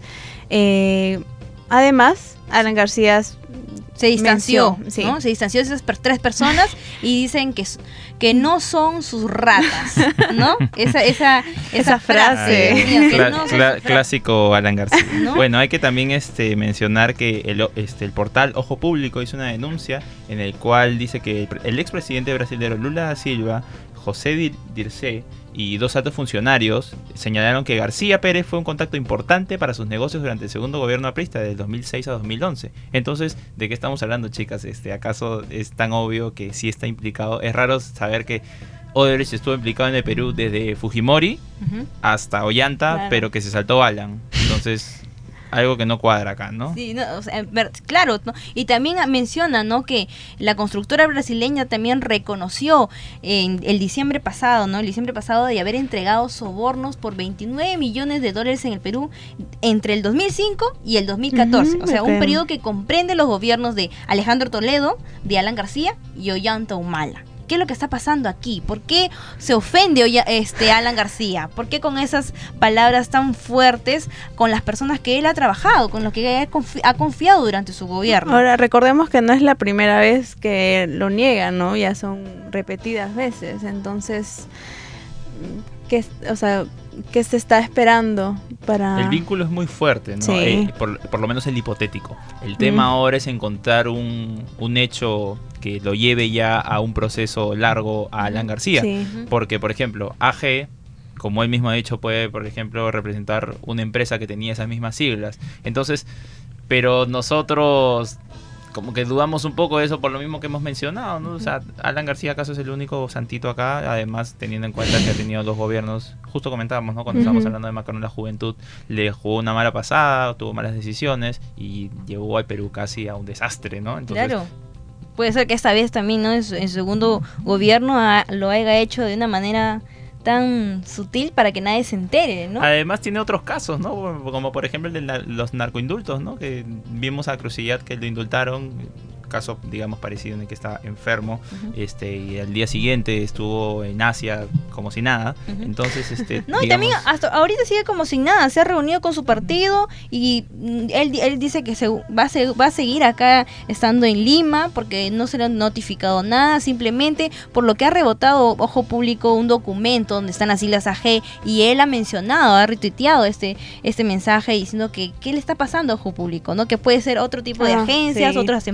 S3: Eh, además, Alan García
S2: se distanció,
S3: menció, sí.
S2: ¿no? Se distanció de esas per- tres personas y dicen que, que no son sus ratas, ¿no? Esa, esa, esa, esa frase.
S11: Ay,
S2: Dios mío, que
S11: cla-
S2: no son
S11: cla-
S2: sus
S11: clásico Alan García.
S2: ¿No?
S11: Bueno, hay que también este, mencionar que el, este, el portal Ojo Público hizo una denuncia en el cual dice que el, el expresidente brasileño Lula da Silva, José Dir- Dirceu y dos altos funcionarios señalaron que García Pérez fue un contacto importante para sus negocios durante el segundo gobierno aprista del dos mil seis a dos mil once. Entonces, ¿de qué estamos hablando, chicas? Este, ¿acaso es tan obvio que sí está implicado? Es raro saber que Odebrecht estuvo implicado en el Perú desde Fujimori uh-huh. hasta Ollanta, claro. pero que se saltó Alan. Entonces, algo que no cuadra acá, ¿no?
S2: Sí, no, o sea, claro, ¿no? Y también menciona, ¿no?, que la constructora brasileña también reconoció en el diciembre pasado, ¿no? El diciembre pasado de haber entregado sobornos por veintinueve millones de dólares en el Perú entre el dos mil cinco y el dos mil catorce. Uh-huh, o sea, okay. un periodo que comprende los gobiernos de Alejandro Toledo, de Alan García y Ollanta Humala. ¿Qué es lo que está pasando aquí? ¿Por qué se ofende hoy este Alan García? ¿Por qué con esas palabras tan fuertes con las personas que él ha trabajado, con los que ha, confi- ha confiado durante su gobierno?
S3: Ahora, recordemos que no es la primera vez que lo niega, ¿no? Ya son repetidas veces. Entonces, ¿qué, o sea, ¿qué se está esperando para...?
S11: El vínculo es muy fuerte, ¿no?
S3: Sí.
S11: Eh, por, por lo menos el hipotético. El tema mm. ahora es encontrar un, un hecho que lo lleve ya a un proceso largo a Alan García.
S3: Sí.
S11: Porque, por ejemplo, A G, como él mismo ha dicho, puede, por ejemplo, representar una empresa que tenía esas mismas siglas. Entonces, pero nosotros como que dudamos un poco de eso por lo mismo que hemos mencionado, ¿no? O sea, Alan García acaso es el único santito acá, además teniendo en cuenta que ha tenido dos gobiernos, justo comentábamos, ¿no? Cuando uh-huh. estábamos hablando de Macron en la juventud, le jugó una mala pasada, tuvo malas decisiones y llevó al Perú casi a un desastre, ¿no? Entonces,
S2: claro. Puede ser que esta vez también, ¿no?, en su, en su segundo gobierno ha, lo haya hecho de una manera tan sutil para que nadie se entere, ¿no?
S11: Además tiene otros casos, ¿no? Como por ejemplo el de la, los narcoindultos, ¿no? Que vimos a Crucillat que lo indultaron, caso digamos parecido en el que estaba enfermo, uh-huh. este y al día siguiente estuvo en Asia como si nada. Uh-huh. Entonces, este
S2: no,
S11: digamos...
S2: y también hasta ahorita sigue como sin nada, se ha reunido con su partido y él, él dice que se va a, se, va a seguir acá estando en Lima porque no se le han notificado nada, simplemente por lo que ha rebotado Ojo Público un documento donde están las siglas A G y él ha mencionado, ha retuiteado este este mensaje diciendo que qué le está pasando a Ojo Público, ¿no? Que puede ser otro tipo de
S3: ah,
S2: agencias,
S3: sí.
S2: otras empresas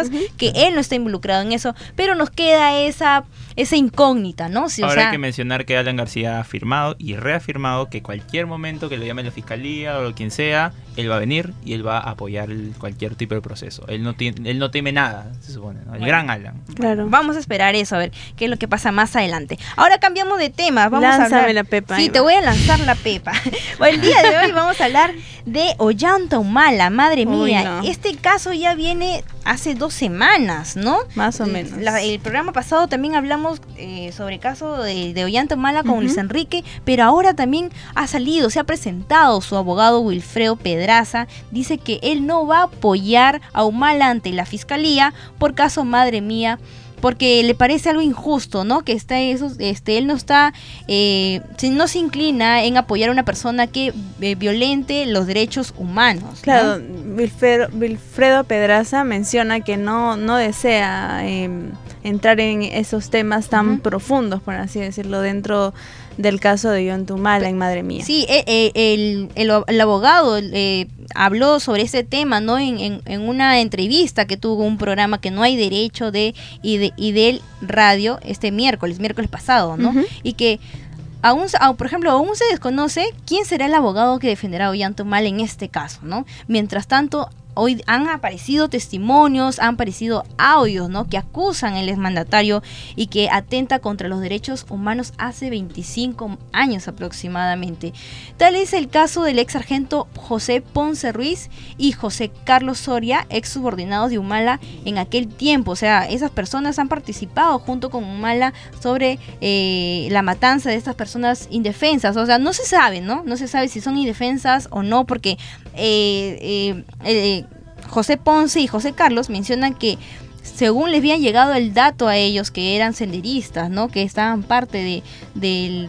S2: pruebas que él no está involucrado en eso, pero nos queda esa esa incógnita, ¿no? Sí, o
S11: Ahora
S2: sea,
S11: hay que mencionar que Alan García ha afirmado y reafirmado que cualquier momento que lo llame la fiscalía o quien sea, él va a venir y él va a apoyar el, cualquier tipo de proceso. Él no, tiene, él no teme nada, se supone, ¿no? El
S2: Bueno.
S11: gran Alan.
S3: Claro.
S2: Vamos a esperar eso, a ver qué es lo que pasa más adelante. Ahora cambiamos de tema. Vamos
S3: Lánzame
S2: a hablar...
S3: la pepa,
S2: Sí,
S3: Emma.
S2: te voy a lanzar la pepa. Bueno, el día de hoy vamos a hablar de Ollanta Humala, madre
S3: Uy,
S2: mía.
S3: no.
S2: Este caso ya viene hace dos semanas, ¿no?
S3: Más o menos.
S2: La- el programa pasado también hablamos eh, sobre el caso de, de Ollanta Humala con
S3: Ujú.
S2: Luis Enrique, pero ahora también ha salido, se ha presentado su abogado Wilfredo Pedraza. Dice que él no va a apoyar a Humala ante la fiscalía por caso madre mía, porque le parece algo injusto, ¿no? Que está eso, este, él no está, eh, se- no se inclina en apoyar a una persona que eh, violente los derechos humanos, ¿no?
S3: Claro, Wilfredo, Wilfredo Pedraza menciona que no, no desea eh, entrar en esos temas tan
S2: Ujú.
S3: profundos, por así decirlo, dentro del caso de Ollanta Humala en Madre Mía.
S2: Sí, eh, eh, el, el, el abogado eh, habló sobre ese tema, ¿no? En, en, en una entrevista que tuvo un programa que no hay derecho de y de y del radio este miércoles, miércoles pasado, ¿no?
S3: Ujú.
S2: Y que aún, se- aún, por ejemplo, aún se desconoce quién será el abogado que defenderá a Ollanta Humala en este caso, ¿no? Mientras tanto, hoy han aparecido testimonios, han aparecido audios, ¿no? Que acusan al exmandatario y que atenta contra los derechos humanos hace veinticinco años aproximadamente. Tal es el caso del ex sargento José Ponce Ruiz y José Carlos Soria, ex subordinados de Humala en aquel tiempo. O sea, esas personas han participado junto con Humala sobre eh, la matanza de estas personas indefensas. O sea, no se sabe, ¿no? No se sabe si son indefensas o no, porque eh, eh, eh, José Ponce y José Carlos mencionan que según les había llegado el dato a ellos que eran senderistas, ¿no? Que estaban parte de, del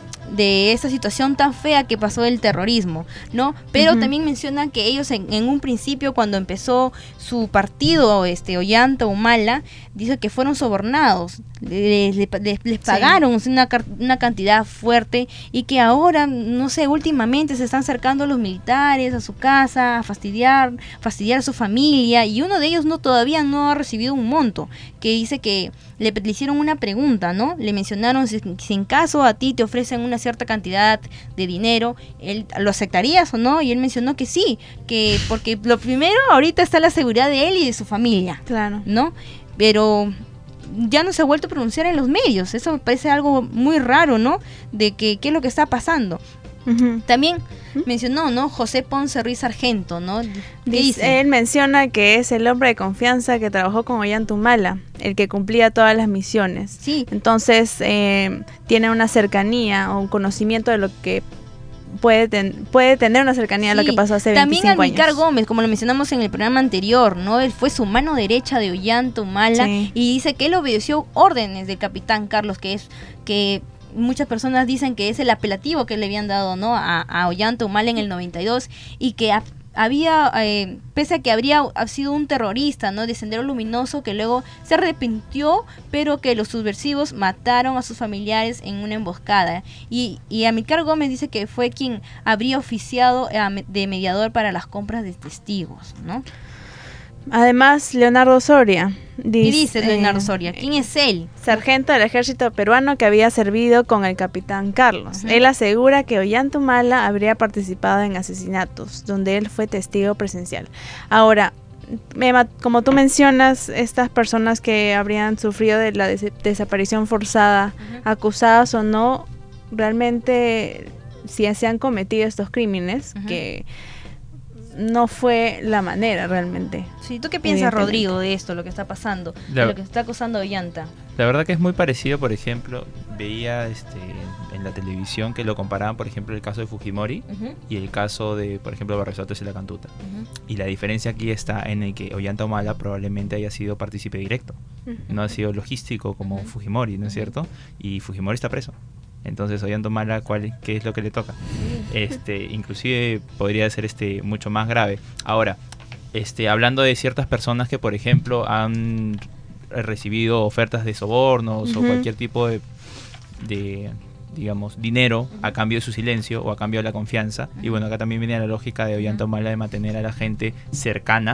S2: de esta situación tan fea que pasó del terrorismo, ¿no? Pero
S3: Ujú.
S2: también mencionan que ellos en, en un principio, cuando empezó su partido, este Ollanta Humala, dice que fueron sobornados, les, les- les- les pagaron una, car- una cantidad fuerte y que ahora, no sé, últimamente se están acercando los militares a su casa a fastidiar, fastidiar a su familia, y uno de ellos no todavía no ha recibido un monto, que dice que le, le hicieron una pregunta, ¿no? Le mencionaron si, si en caso a ti te ofrecen una cierta cantidad de dinero, él lo aceptarías o no, y él mencionó que sí, que porque lo primero ahorita está la seguridad de él y de su familia,
S3: claro,
S2: ¿no? Pero ya no se ha vuelto a pronunciar en los medios, eso me parece algo muy raro, ¿no? De que qué es lo que está pasando.
S3: Ujú.
S2: También mencionó, ¿no? José Ponce Ruiz Sargento, ¿no? ¿Qué
S3: Dice-
S2: dice?
S3: Él menciona que es el hombre de confianza que trabajó con Ollanta Humala, el que cumplía todas las misiones.
S2: Sí.
S3: Entonces eh, tiene una cercanía o un conocimiento de lo que puede, ten- puede tener una cercanía a lo
S2: Sí,
S3: que pasó hace
S2: también
S3: veinticinco
S2: Amílcar
S3: años.
S2: Gómez, como lo mencionamos en el programa anterior, ¿no? Él fue su mano derecha de Ollanta Humala,
S3: Sí.
S2: y dice que él obedeció órdenes del capitán Carlos, que es que muchas personas dicen que es el apelativo que le habían dado, ¿no? A, a Ollanta Humala en el noventa y dos, y que ha- había, eh, pese a que habría ha sido un terrorista, ¿no? De Sendero Luminoso, que luego se arrepintió, pero que los subversivos mataron a sus familiares en una emboscada. Y, y Amílcar Gómez dice que fue quien habría oficiado eh, me- de mediador para las compras de testigos, ¿no?
S3: Además, Leonardo Soria.
S2: ¿Qué dice Leonardo
S3: eh,
S2: Soria? ¿Quién es él?
S3: Sargento del ejército peruano que había servido con el capitán Carlos.
S2: Ujú.
S3: Él asegura que Ollanta Humala habría participado en asesinatos, donde él fue testigo presencial. Ahora, Emma, como tú mencionas, estas personas que habrían sufrido de la des- desaparición forzada, acusadas o no, realmente si se han cometido estos crímenes,
S2: Ujú.
S3: que no fue la manera realmente.
S2: Sí, ¿tú qué piensas,
S3: Evidentemente.
S2: Rodrigo, de esto, lo que está pasando,
S11: La-
S2: de lo que está acusando a Ollanta?
S11: La verdad que es muy parecido, por ejemplo, veía este en la televisión que lo comparaban, por ejemplo, el caso de Fujimori
S2: Ujú.
S11: y el caso de, por ejemplo, Barresoto y la Cantuta.
S2: Ujú.
S11: Y la diferencia aquí está en el que Ollanta Humala probablemente haya sido partícipe directo,
S3: Ujú.
S11: no ha sido logístico como Fujimori, ¿no es cierto? Y Fujimori está preso. Entonces, Ollanta Humala, ¿cuál, ¿qué es lo que le toca? Este, inclusive podría ser este mucho más grave. Ahora, este, hablando de ciertas personas que, por ejemplo, han recibido ofertas de sobornos o
S3: Ujú.
S11: cualquier tipo de, de digamos, dinero a cambio de su silencio o a cambio de la confianza. Y bueno, acá también viene la lógica de Ollanta Humala de mantener a la gente cercana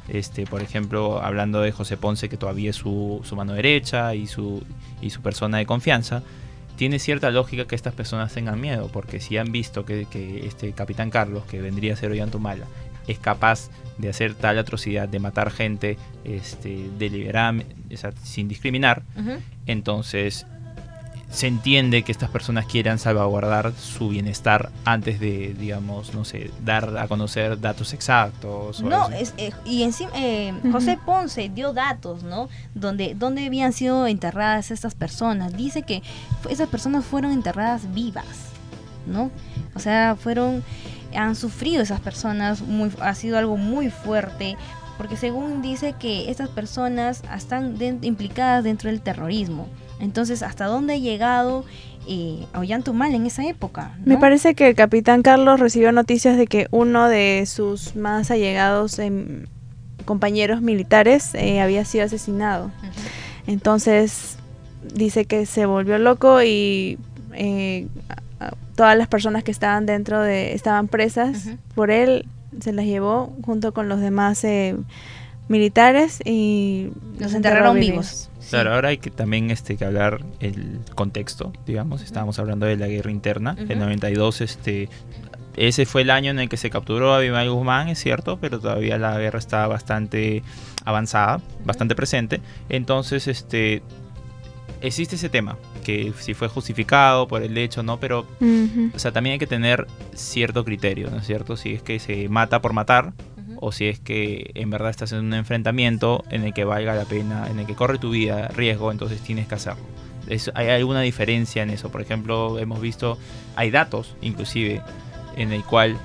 S11: este, por ejemplo, hablando de José Ponce, que todavía es su, su mano derecha y su, y su persona de confianza, tiene cierta lógica que estas personas tengan miedo, porque si han visto que, que este Capitán Carlos, que vendría a ser Ollantumala, es capaz de hacer tal atrocidad, de matar gente este, deliberadamente, o sea, sin discriminar, uh-huh. entonces se entiende que estas personas quieran salvaguardar su bienestar antes de, digamos, no sé, dar a conocer datos exactos. O
S2: no, es, eh, y encima eh, uh-huh. José Ponce dio datos, ¿no? Donde, donde habían sido enterradas estas personas. Dice que esas personas fueron enterradas vivas, ¿no? O sea, fueron, han sufrido esas personas, muy, ha sido algo muy fuerte, porque según dice que estas personas están de, implicadas dentro del terrorismo. Entonces, ¿hasta dónde ha llegado eh, Ollantumala en esa época, ¿no?
S3: Me parece que el Capitán Carlos recibió noticias de que uno de sus más allegados eh, compañeros militares eh, había sido asesinado. Uh-huh. Entonces, dice que se volvió loco y eh, a, a, todas las personas que estaban dentro de, estaban presas uh-huh. por él, se las llevó junto con los demás eh, militares y
S2: los enterraron vivos.
S11: Claro, sí. Ahora hay que también este, que hablar el contexto, digamos, estábamos hablando de la guerra interna, uh-huh. el noventa y dos, este, ese fue el año en el que se capturó a Abimael Guzmán, es cierto, pero todavía la guerra estaba bastante avanzada, uh-huh. bastante presente, entonces este, existe ese tema, que si fue justificado por el hecho, ¿no? Pero, uh-huh. o sea, también hay que tener cierto criterio, ¿no es cierto? Si es que se mata por matar, o si es que en verdad estás en un enfrentamiento en el que valga la pena, en el que corre tu vida, riesgo, entonces tienes que hacerlo. Es, hay alguna diferencia en eso. Por ejemplo, hemos visto, hay datos inclusive en el cual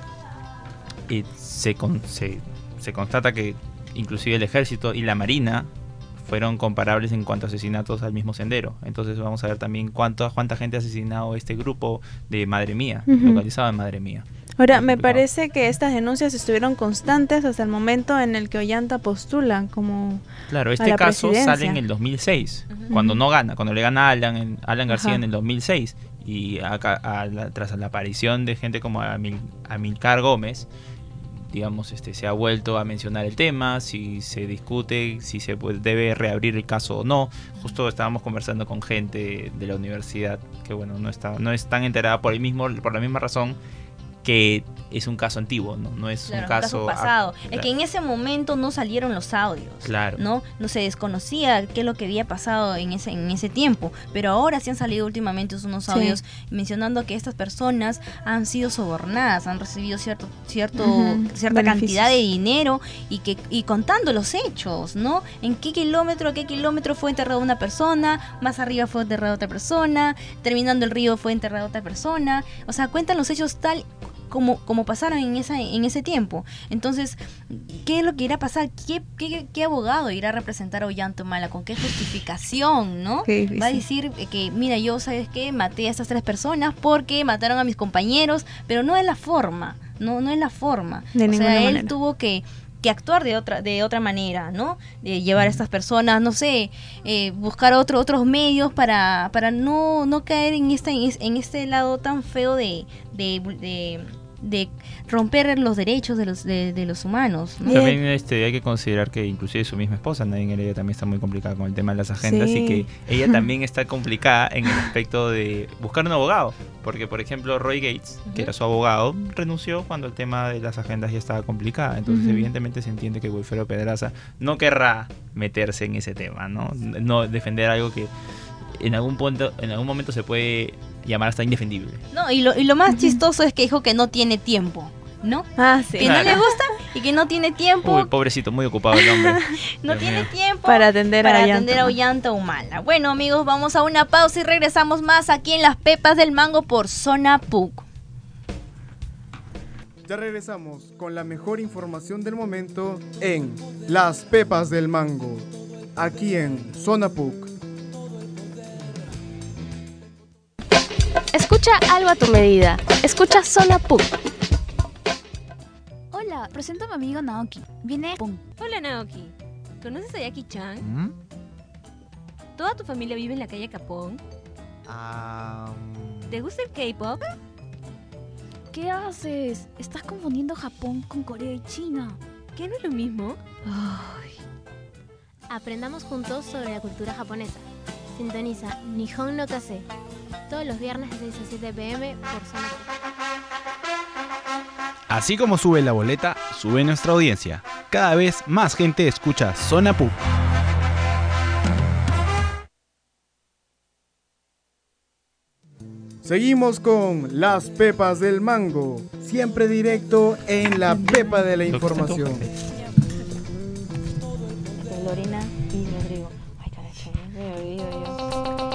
S11: eh, se, con, se, se constata que inclusive el ejército y la marina fueron comparables en cuanto a asesinatos al mismo sendero. Entonces vamos a ver también cuánto, cuánta gente ha asesinado este grupo de Madre Mía, uh-huh. localizado en Madre Mía.
S3: Ahora, me parece que estas denuncias estuvieron constantes hasta el momento en el que Ollanta postula como
S11: Claro, este caso sale en el dos mil seis, uh-huh. cuando no gana, cuando le gana a Alan, en, Alan García uh-huh. en el dos mil seis. Y a, a, a la, tras la aparición de gente como Amil, Amilcar Gómez, digamos, este, se ha vuelto a mencionar el tema, si se discute, si se pues, debe reabrir el caso o no. Justo estábamos conversando con gente de la universidad que, bueno, no está, no es tan enterada por el mismo, por la misma razón que es un caso antiguo, no, no es
S2: claro,
S11: un caso,
S2: un caso pasado.
S11: A, claro.
S2: Es que en ese momento no salieron los audios,
S11: claro.
S2: no, no se desconocía qué es lo que había pasado en ese en ese tiempo, pero ahora sí han salido últimamente unos audios sí. mencionando que estas personas han sido sobornadas, han recibido cierto cierto uh-huh. cierta Beneficios. cantidad de dinero y que y contando los hechos, ¿no? En qué kilómetro, qué kilómetro fue enterrada una persona, más arriba fue enterrada otra persona, terminando el río fue enterrada otra persona, o sea, cuentan los hechos tal como, como pasaron en esa en ese tiempo. Entonces, ¿qué es lo que irá a pasar? ¿Qué, qué, qué abogado irá a representar a Ollantumala? ¿Con qué justificación, no? Sí, sí. Va a decir que, mira, yo, ¿sabes qué? Maté a estas tres personas porque mataron a mis compañeros, pero no es la forma, no, no es la forma.
S3: De
S2: o sea, él
S3: manera.
S2: tuvo que que actuar de otra de otra manera, ¿no? De llevar a estas personas, no sé, eh, buscar otro, otros medios para para no no caer en esta en este lado tan feo de de, de de romper los derechos de los de, de los humanos, ¿no?
S11: También este, hay que considerar que inclusive su misma esposa, Nadine Heredia, también está muy complicada con el tema de las agendas, sí. y que ella también está complicada en el aspecto de buscar un abogado, porque por ejemplo Roy Gates, uh-huh. que era su abogado, renunció cuando el tema de las agendas ya estaba complicada, entonces uh-huh. evidentemente se entiende que Wilfredo Pedraza no querrá meterse en ese tema, no, no defender algo que en algún punto, en algún momento se puede llamar hasta indefendible.
S2: No, y lo, y lo más chistoso es que dijo que no tiene tiempo, ¿no?
S3: Ah, sí.
S2: Que
S11: claro.
S2: no le gusta y que no tiene tiempo.
S11: Uy, pobrecito, muy ocupado el hombre.
S2: no Dios tiene mío. tiempo
S3: para atender
S2: para
S3: a
S2: atender a Ollantumala. Bueno, amigos, vamos a una pausa y regresamos más aquí en Las Pepas del Mango por Zona Puc.
S1: Ya regresamos con la mejor información del momento en Las Pepas del Mango, aquí en Zona Puc.
S12: Escucha algo a tu medida. Escucha Zona Puc.
S9: Hola, presento a mi amigo Naoki. Viene Pum.
S10: Hola Naoki. ¿Conoces a Jackie-chan?
S4: ¿Mm?
S10: ¿Toda tu familia vive en la calle Capón?
S4: Um...
S10: ¿Te gusta el K-pop?
S9: ¿Qué haces? Estás confundiendo Japón con Corea y China.
S12: ¿Qué no es lo mismo?
S17: Ay. Aprendamos juntos sobre la cultura japonesa. Sintoniza Nihon no Kase todos los viernes de seis a siete pe eme por Zona Pop.
S18: Así como sube la boleta, sube nuestra audiencia. Cada vez más gente escucha Zona Pop.
S1: Seguimos con las pepas del mango, siempre directo en la pepa de la información.
S2: Lorena y Rodrigo. Ay, carajo, me he olvidado yo.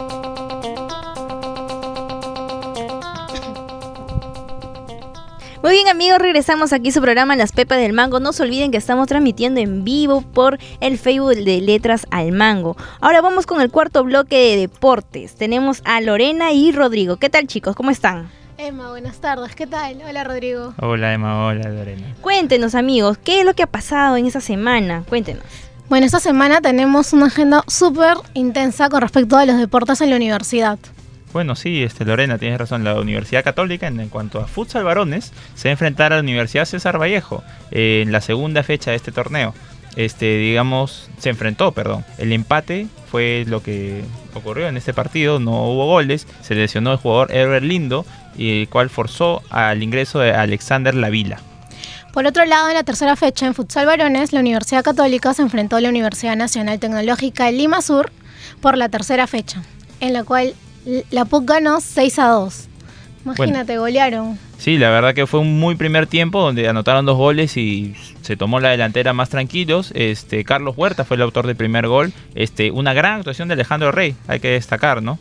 S2: Muy bien, amigos, regresamos aquí a su programa Las Pepas del Mango. No se olviden que estamos transmitiendo en vivo por el Facebook de Letras al Mango. Ahora vamos con el cuarto bloque de deportes. Tenemos a Lorena y Rodrigo. ¿Qué tal, chicos? ¿Cómo están?
S17: Emma, buenas tardes. ¿Qué tal? Hola, Rodrigo.
S11: Hola, Emma. Hola, Lorena.
S2: Cuéntenos, amigos, ¿qué es lo que ha pasado en esta semana? Cuéntenos.
S17: Bueno, esta semana tenemos una agenda súper intensa con respecto a los deportes en la universidad.
S11: Bueno, sí, este, Lorena, tienes razón. La Universidad Católica, en, en cuanto a futsal varones, se va a enfrentar a la Universidad César Vallejo eh, en la segunda fecha de este torneo. Este, digamos, se enfrentó, perdón. El empate fue lo que ocurrió en este partido. No hubo goles. Se lesionó el jugador Herbert Lindo, y el cual forzó al ingreso de Alexander Lavila.
S17: Por otro lado, en la tercera fecha en futsal varones, la Universidad Católica se enfrentó a la Universidad Nacional Tecnológica de Lima Sur por la tercera fecha, en la cual la P U C ganó seis a dos. Imagínate, bueno, golearon.
S11: Sí, la verdad que fue un muy primer tiempo donde anotaron dos goles y se tomó la delantera más tranquilos. Este, Carlos Huerta fue el autor del primer gol. Este, una gran actuación de Alejandro Rey, hay que destacar, ¿no?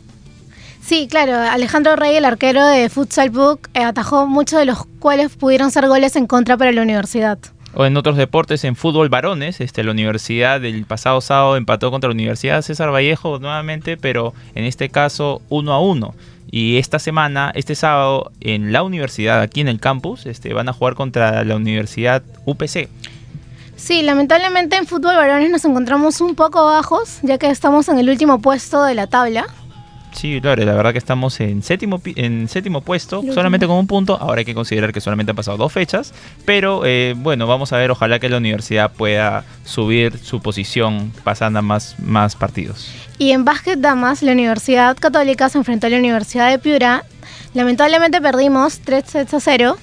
S17: Sí, claro, Alejandro Rey, el arquero de Futsal P U C, atajó muchos de los cuales pudieron ser goles en contra para la universidad.
S11: O en otros deportes, en fútbol varones, este, la universidad del pasado sábado empató contra la Universidad César Vallejo nuevamente, pero en este caso uno a uno. Y esta semana, este sábado, en la universidad, aquí en el campus, este, van a jugar contra la Universidad U P C.
S17: Sí, lamentablemente en fútbol varones nos encontramos un poco bajos, ya que estamos en el último puesto de la tabla.
S11: Sí, Lore, la verdad que estamos en séptimo en séptimo puesto, solamente con un punto. Ahora hay que considerar que solamente han pasado dos fechas, pero eh, bueno, vamos a ver, ojalá que la universidad pueda subir su posición pasando a más, más partidos.
S17: Y en básquet damas, la Universidad Católica se enfrentó a la Universidad de Piura. Lamentablemente perdimos tres sets a cero,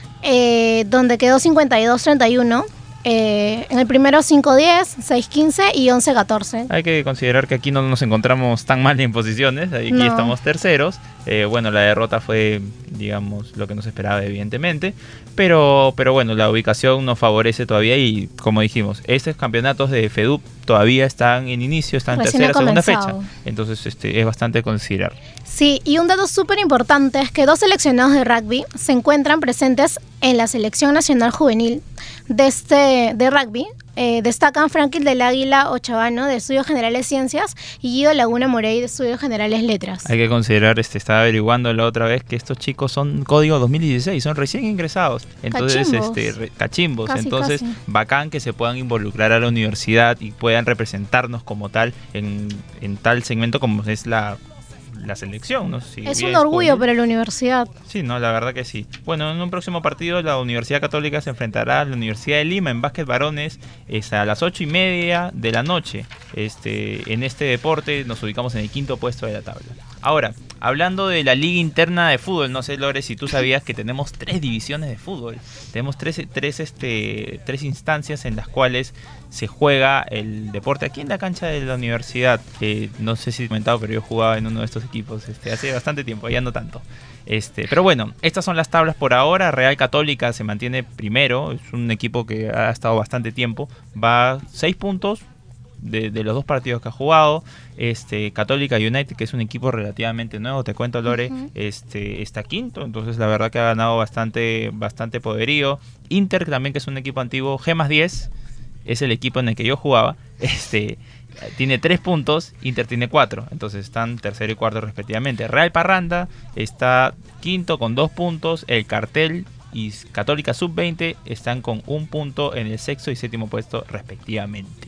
S17: eh, donde quedó cincuenta y dos treinta y uno. Eh, en el primero cinco diez, seis quince y once catorce.
S11: Hay que considerar que aquí no nos encontramos tan mal en posiciones, aquí no. Estamos terceros. Eh, bueno, la derrota fue, digamos, lo que nos esperaba evidentemente, pero, pero bueno, la ubicación nos favorece todavía y como dijimos, estos campeonatos de FEDUP todavía están en inicio, están en
S17: Recién
S11: tercera, segunda fecha, entonces este, es bastante considerar.
S17: Sí, y un dato súper importante es que dos seleccionados de rugby se encuentran presentes en la selección nacional juvenil de, este, de rugby. Eh, destacan Franklin del Águila Ochavano de Estudios Generales Ciencias y Guido Laguna Morey de Estudios Generales Letras.
S11: Hay que considerar, este, estaba averiguando la otra vez que estos chicos son código dos mil dieciséis, son recién ingresados. Entonces, cachimbos. Este, re, cachimbos. Casi, Entonces, casi. Bacán que se puedan involucrar a la universidad y puedan representarnos como tal en, en tal segmento como es la... la selección, ¿no? Si
S17: es un orgullo es para la universidad.
S11: Sí, no, la verdad que sí. Bueno, en un próximo partido la Universidad Católica se enfrentará a la Universidad de Lima en básquet varones, es a las ocho y media de la noche. Este, en este deporte nos ubicamos en el quinto puesto de la tabla. Ahora, hablando de la liga interna de fútbol, no sé, Lore, si tú sabías que tenemos tres divisiones de fútbol. Tenemos tres, tres, este, tres instancias en las cuales se juega el deporte aquí en la cancha de la universidad. Eh, no sé si he comentado, pero yo jugaba en uno de estos equipos este, hace bastante tiempo, ya no tanto. Este, pero bueno, estas son las tablas por ahora. Real Católica se mantiene primero, es un equipo que ha estado bastante tiempo, va seis puntos de, de los dos partidos que ha jugado. Este, Católica United, que es un equipo relativamente nuevo, te cuento, Lore, uh-huh. este, está quinto, entonces la verdad que ha ganado bastante, bastante poderío. Inter también, que es un equipo antiguo, G más diez, es el equipo en el que yo jugaba, este, tiene tres puntos, Inter tiene cuatro, entonces están tercero y cuarto respectivamente. Real Parranda está quinto con dos puntos, el Cartel y Católica sub veinte están con un punto en el sexto y séptimo puesto respectivamente.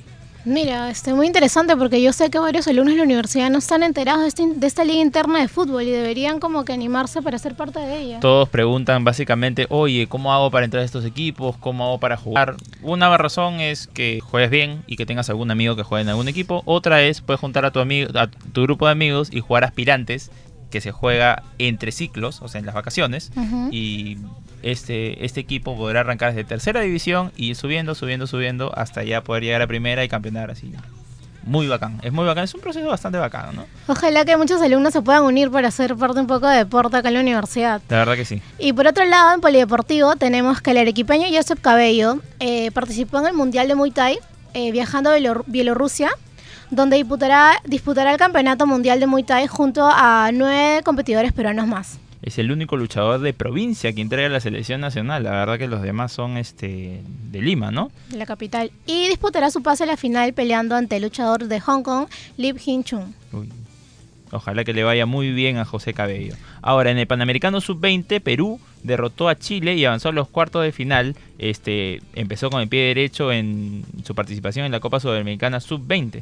S17: Mira, este, muy interesante porque yo sé que varios alumnos de la universidad no están enterados de, este, de esta liga interna de fútbol y deberían como que animarse para ser parte de ella.
S11: Todos preguntan básicamente, oye, ¿cómo hago para entrar a estos equipos? ¿Cómo hago para jugar? Una razón es que juegues bien y que tengas algún amigo que juegue en algún equipo. Otra es, puedes juntar a tu, amigo, a tu grupo de amigos y jugar aspirantes, que se juega entre ciclos, o sea, en las vacaciones. Uh-huh. Y este, este equipo podrá arrancar desde tercera división y ir subiendo, subiendo, subiendo, hasta ya poder llegar a primera y campeonar así. Muy bacán, es muy bacán, es un proceso bastante bacano, ¿no?
S17: Ojalá que muchos alumnos se puedan unir para hacer parte un poco de deporte acá en la universidad.
S11: La verdad que sí.
S17: Y por otro lado, en polideportivo tenemos que el arequipeño Joseph Cabello eh, participó en el Mundial de Muay Thai, eh, viajando a Bielor- Bielorrusia, donde disputará, disputará el Campeonato Mundial de Muay Thai junto a nueve competidores peruanos más.
S11: Es el único luchador de provincia que entrega la selección nacional. La verdad que los demás son este de Lima, ¿no?
S17: De la capital. Y disputará su pase a la final peleando ante el luchador de Hong Kong, Lim Hin Chung.
S11: Uy. Ojalá que le vaya muy bien a José Cabello. Ahora, en el Panamericano sub veinte, Perú derrotó a Chile y avanzó a los cuartos de final. Este, empezó con el pie derecho en su participación en la Copa Sudamericana sub veinte.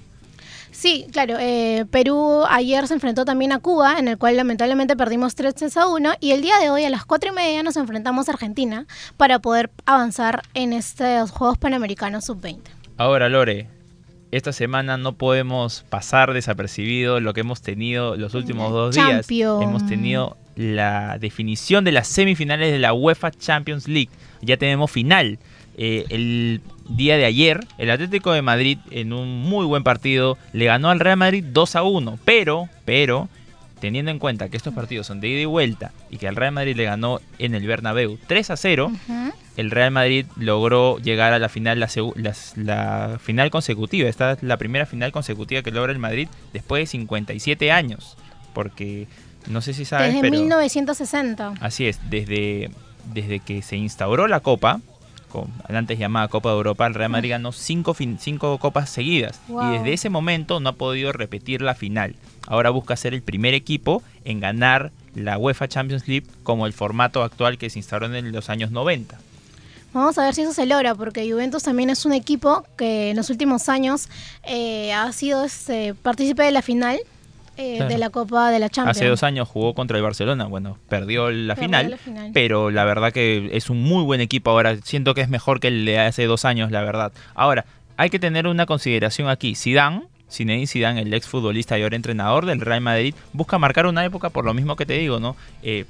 S17: Sí, claro. Eh, Perú ayer se enfrentó también a Cuba, en el cual lamentablemente perdimos tres a uno. Y el día de hoy a las cuatro y media nos enfrentamos a Argentina para poder avanzar en estos Juegos Panamericanos sub veinte.
S11: Ahora, Lore, esta semana no podemos pasar desapercibido lo que hemos tenido los últimos dos
S17: Champions.
S11: días. Hemos tenido la definición de las semifinales de la UEFA Champions League. Ya tenemos final. Eh, el día de ayer, el Atlético de Madrid, en un muy buen partido, le ganó al Real Madrid dos a uno. Pero, pero, teniendo en cuenta que estos partidos son de ida y vuelta y que el Real Madrid le ganó en el Bernabéu tres a cero, uh-huh. el Real Madrid logró llegar a la final, la, la, la final consecutiva. Esta es la primera final consecutiva que logra el Madrid después de cincuenta y siete años. Porque, no sé si sabes,
S17: desde
S11: pero...
S17: mil novecientos sesenta.
S11: Así es, desde, desde que se instauró la Copa, antes llamada Copa de Europa, el Real Madrid ganó cinco, fin, cinco copas seguidas. Wow. Y desde ese momento no ha podido repetir la final. Ahora busca ser el primer equipo en ganar la UEFA Champions League como el formato actual que se instauró en los años noventa.
S17: Vamos a ver si eso se logra, porque Juventus también es un equipo que en los últimos años eh, ha sido este, partícipe de la final. Eh, claro. De la Copa de la Champions.
S11: Hace dos años jugó contra el Barcelona, bueno, perdió la, perdió final,
S17: la final,
S11: pero la verdad que es un muy buen equipo ahora, siento que es mejor que el de hace dos años, la verdad. Ahora, hay que tener una consideración aquí, Zidane, Zinedine Zidane, el ex futbolista y ahora entrenador del Real Madrid, busca marcar una época por lo mismo que te digo, ¿no? Eh,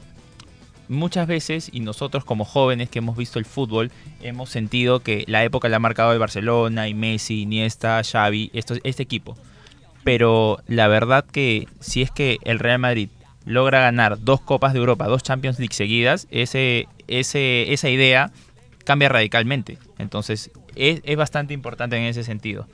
S11: muchas veces, y nosotros como jóvenes que hemos visto el fútbol, hemos sentido que la época la ha marcado el Barcelona, y Messi, Iniesta, Xavi, esto, este equipo. Pero la verdad que si es que el Real Madrid logra ganar dos Copas de Europa, dos Champions League seguidas, ese, ese, esa idea cambia radicalmente. Entonces es, es bastante importante en ese sentido.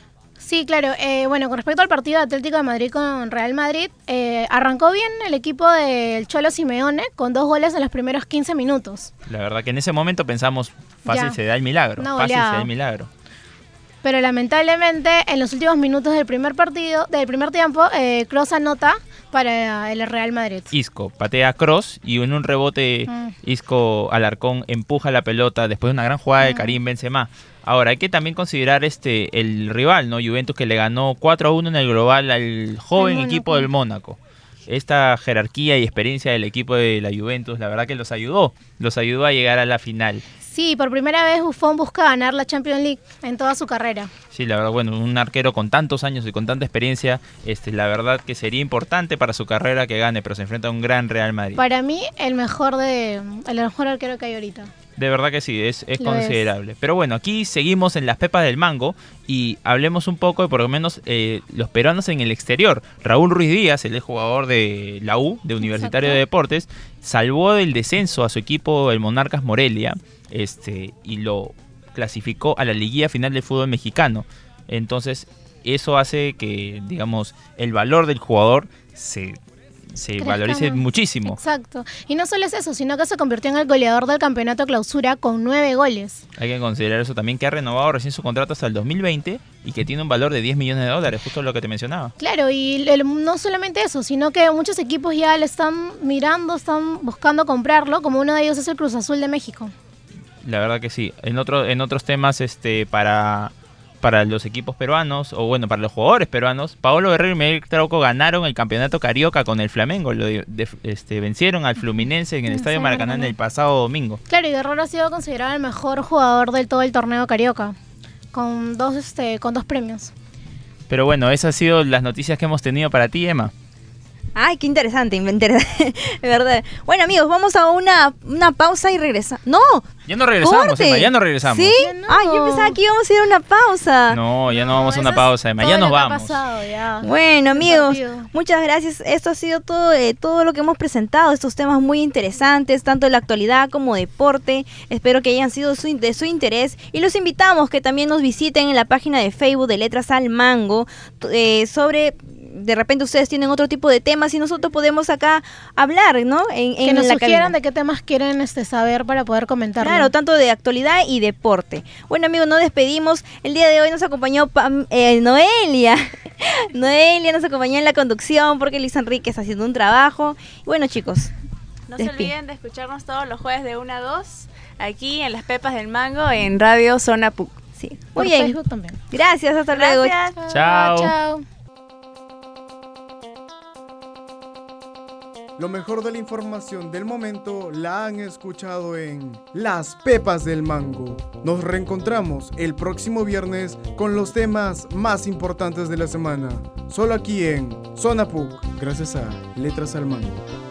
S17: Sí, claro. Eh, bueno, con respecto al partido de Atlético de Madrid con Real Madrid, eh, arrancó bien el equipo del Cholo Simeone con dos goles en los primeros quince minutos.
S11: La verdad que en ese momento pensamos, fácil ya. se da el milagro,
S17: no,
S11: fácil
S17: ya.
S11: se da el milagro.
S17: Pero lamentablemente en los últimos minutos del primer partido, del primer tiempo, eh, Kroos anota para el Real Madrid.
S11: Isco patea a Kroos y en un rebote mm. Isco Alarcón empuja la pelota después de una gran jugada mm. de Karim Benzema. Ahora hay que también considerar este el rival, ¿no? Juventus, que le ganó cuatro a uno en el global al joven equipo del Mónaco. Esta jerarquía y experiencia del equipo de la Juventus, la verdad que los ayudó, los ayudó a llegar a la final.
S17: Sí, por primera vez Buffon busca ganar la Champions League en toda su carrera.
S11: Sí, la verdad, bueno, un arquero con tantos años y con tanta experiencia, este, la verdad que sería importante para su carrera que gane, pero se enfrenta a un gran Real Madrid.
S17: Para mí, el mejor de el mejor arquero que hay ahorita.
S11: De verdad que sí, es, es considerable. Es. Pero bueno, aquí seguimos en las pepas del mango y hablemos un poco de por lo menos eh, los peruanos en el exterior. Raúl Ruiz Díaz, el jugador de la U, de Universitario Exacto. de Deportes, salvó del descenso a su equipo, el Monarcas Morelia, este y lo clasificó a la liguilla final del fútbol mexicano. Entonces, eso hace que, digamos, el valor del jugador se... se Crezcamos. valorice muchísimo.
S17: Exacto. Y no solo es eso, sino que se convirtió en el goleador del campeonato clausura con nueve goles.
S11: Hay que considerar eso también, que ha renovado recién su contrato hasta el dos mil veinte y que tiene un valor de diez millones de dólares, justo lo que te mencionaba.
S17: Claro, y el, no solamente eso, sino que muchos equipos ya le están mirando, están buscando comprarlo, como uno de ellos es el Cruz Azul de México.
S11: La verdad que sí. En otro, en otros temas, este, para... para los equipos peruanos, o bueno, para los jugadores peruanos. Paolo Guerrero y Miguel Trauco ganaron el campeonato carioca con el Flamengo. Lo de, de, este, vencieron al Fluminense en el Estadio Maracaná el pasado domingo.
S17: Claro, y Guerrero ha sido considerado el mejor jugador del todo el torneo carioca, con dos, este, con dos premios.
S11: Pero bueno, esas han sido las noticias que hemos tenido para ti, Emma.
S2: Ay, qué interesante, de verdad. Bueno, amigos, vamos a una, una pausa y regresamos. ¡No!
S11: Ya no regresamos,
S2: ¡Corte!
S11: Emma, ya no regresamos.
S2: ¿Sí? No. Ay, yo pensaba que íbamos a ir a una pausa.
S11: No, ya no vamos a una pausa, Emma, ya nos vamos.
S17: Pasado, ya.
S2: Bueno, amigos, muchas gracias. Esto ha sido todo, eh, todo lo que hemos presentado, estos temas muy interesantes, tanto de la actualidad como deporte. Espero que hayan sido su, de su interés y los invitamos que también nos visiten en la página de Facebook de Letras al Mango eh, sobre... De repente ustedes tienen otro tipo de temas y nosotros podemos acá hablar, ¿no? En, en
S17: que nos
S2: la
S17: sugieran
S2: cabina.
S17: de qué temas quieren este, saber para poder comentarlo.
S2: Claro, tanto de actualidad y deporte. Bueno, amigos, nos despedimos. El día de hoy nos acompañó Pam, eh, Noelia. Noelia nos acompañó en la conducción porque Luis Enrique está haciendo un trabajo. Y bueno, chicos.
S3: No se olviden de escucharnos todos los jueves de una a dos aquí en Las Pepas del Mango en Radio Zona P U C.
S2: Sí. Muy
S17: Por
S2: bien.
S17: Facebook también.
S2: Gracias, hasta
S3: Gracias.
S2: luego.
S11: Chao.
S17: Chao.
S1: Lo mejor de la información del momento la han escuchado en Las Pepas del Mango. Nos reencontramos el próximo viernes con los temas más importantes de la semana. Solo aquí en Zona P U C, gracias a Letras al Mango.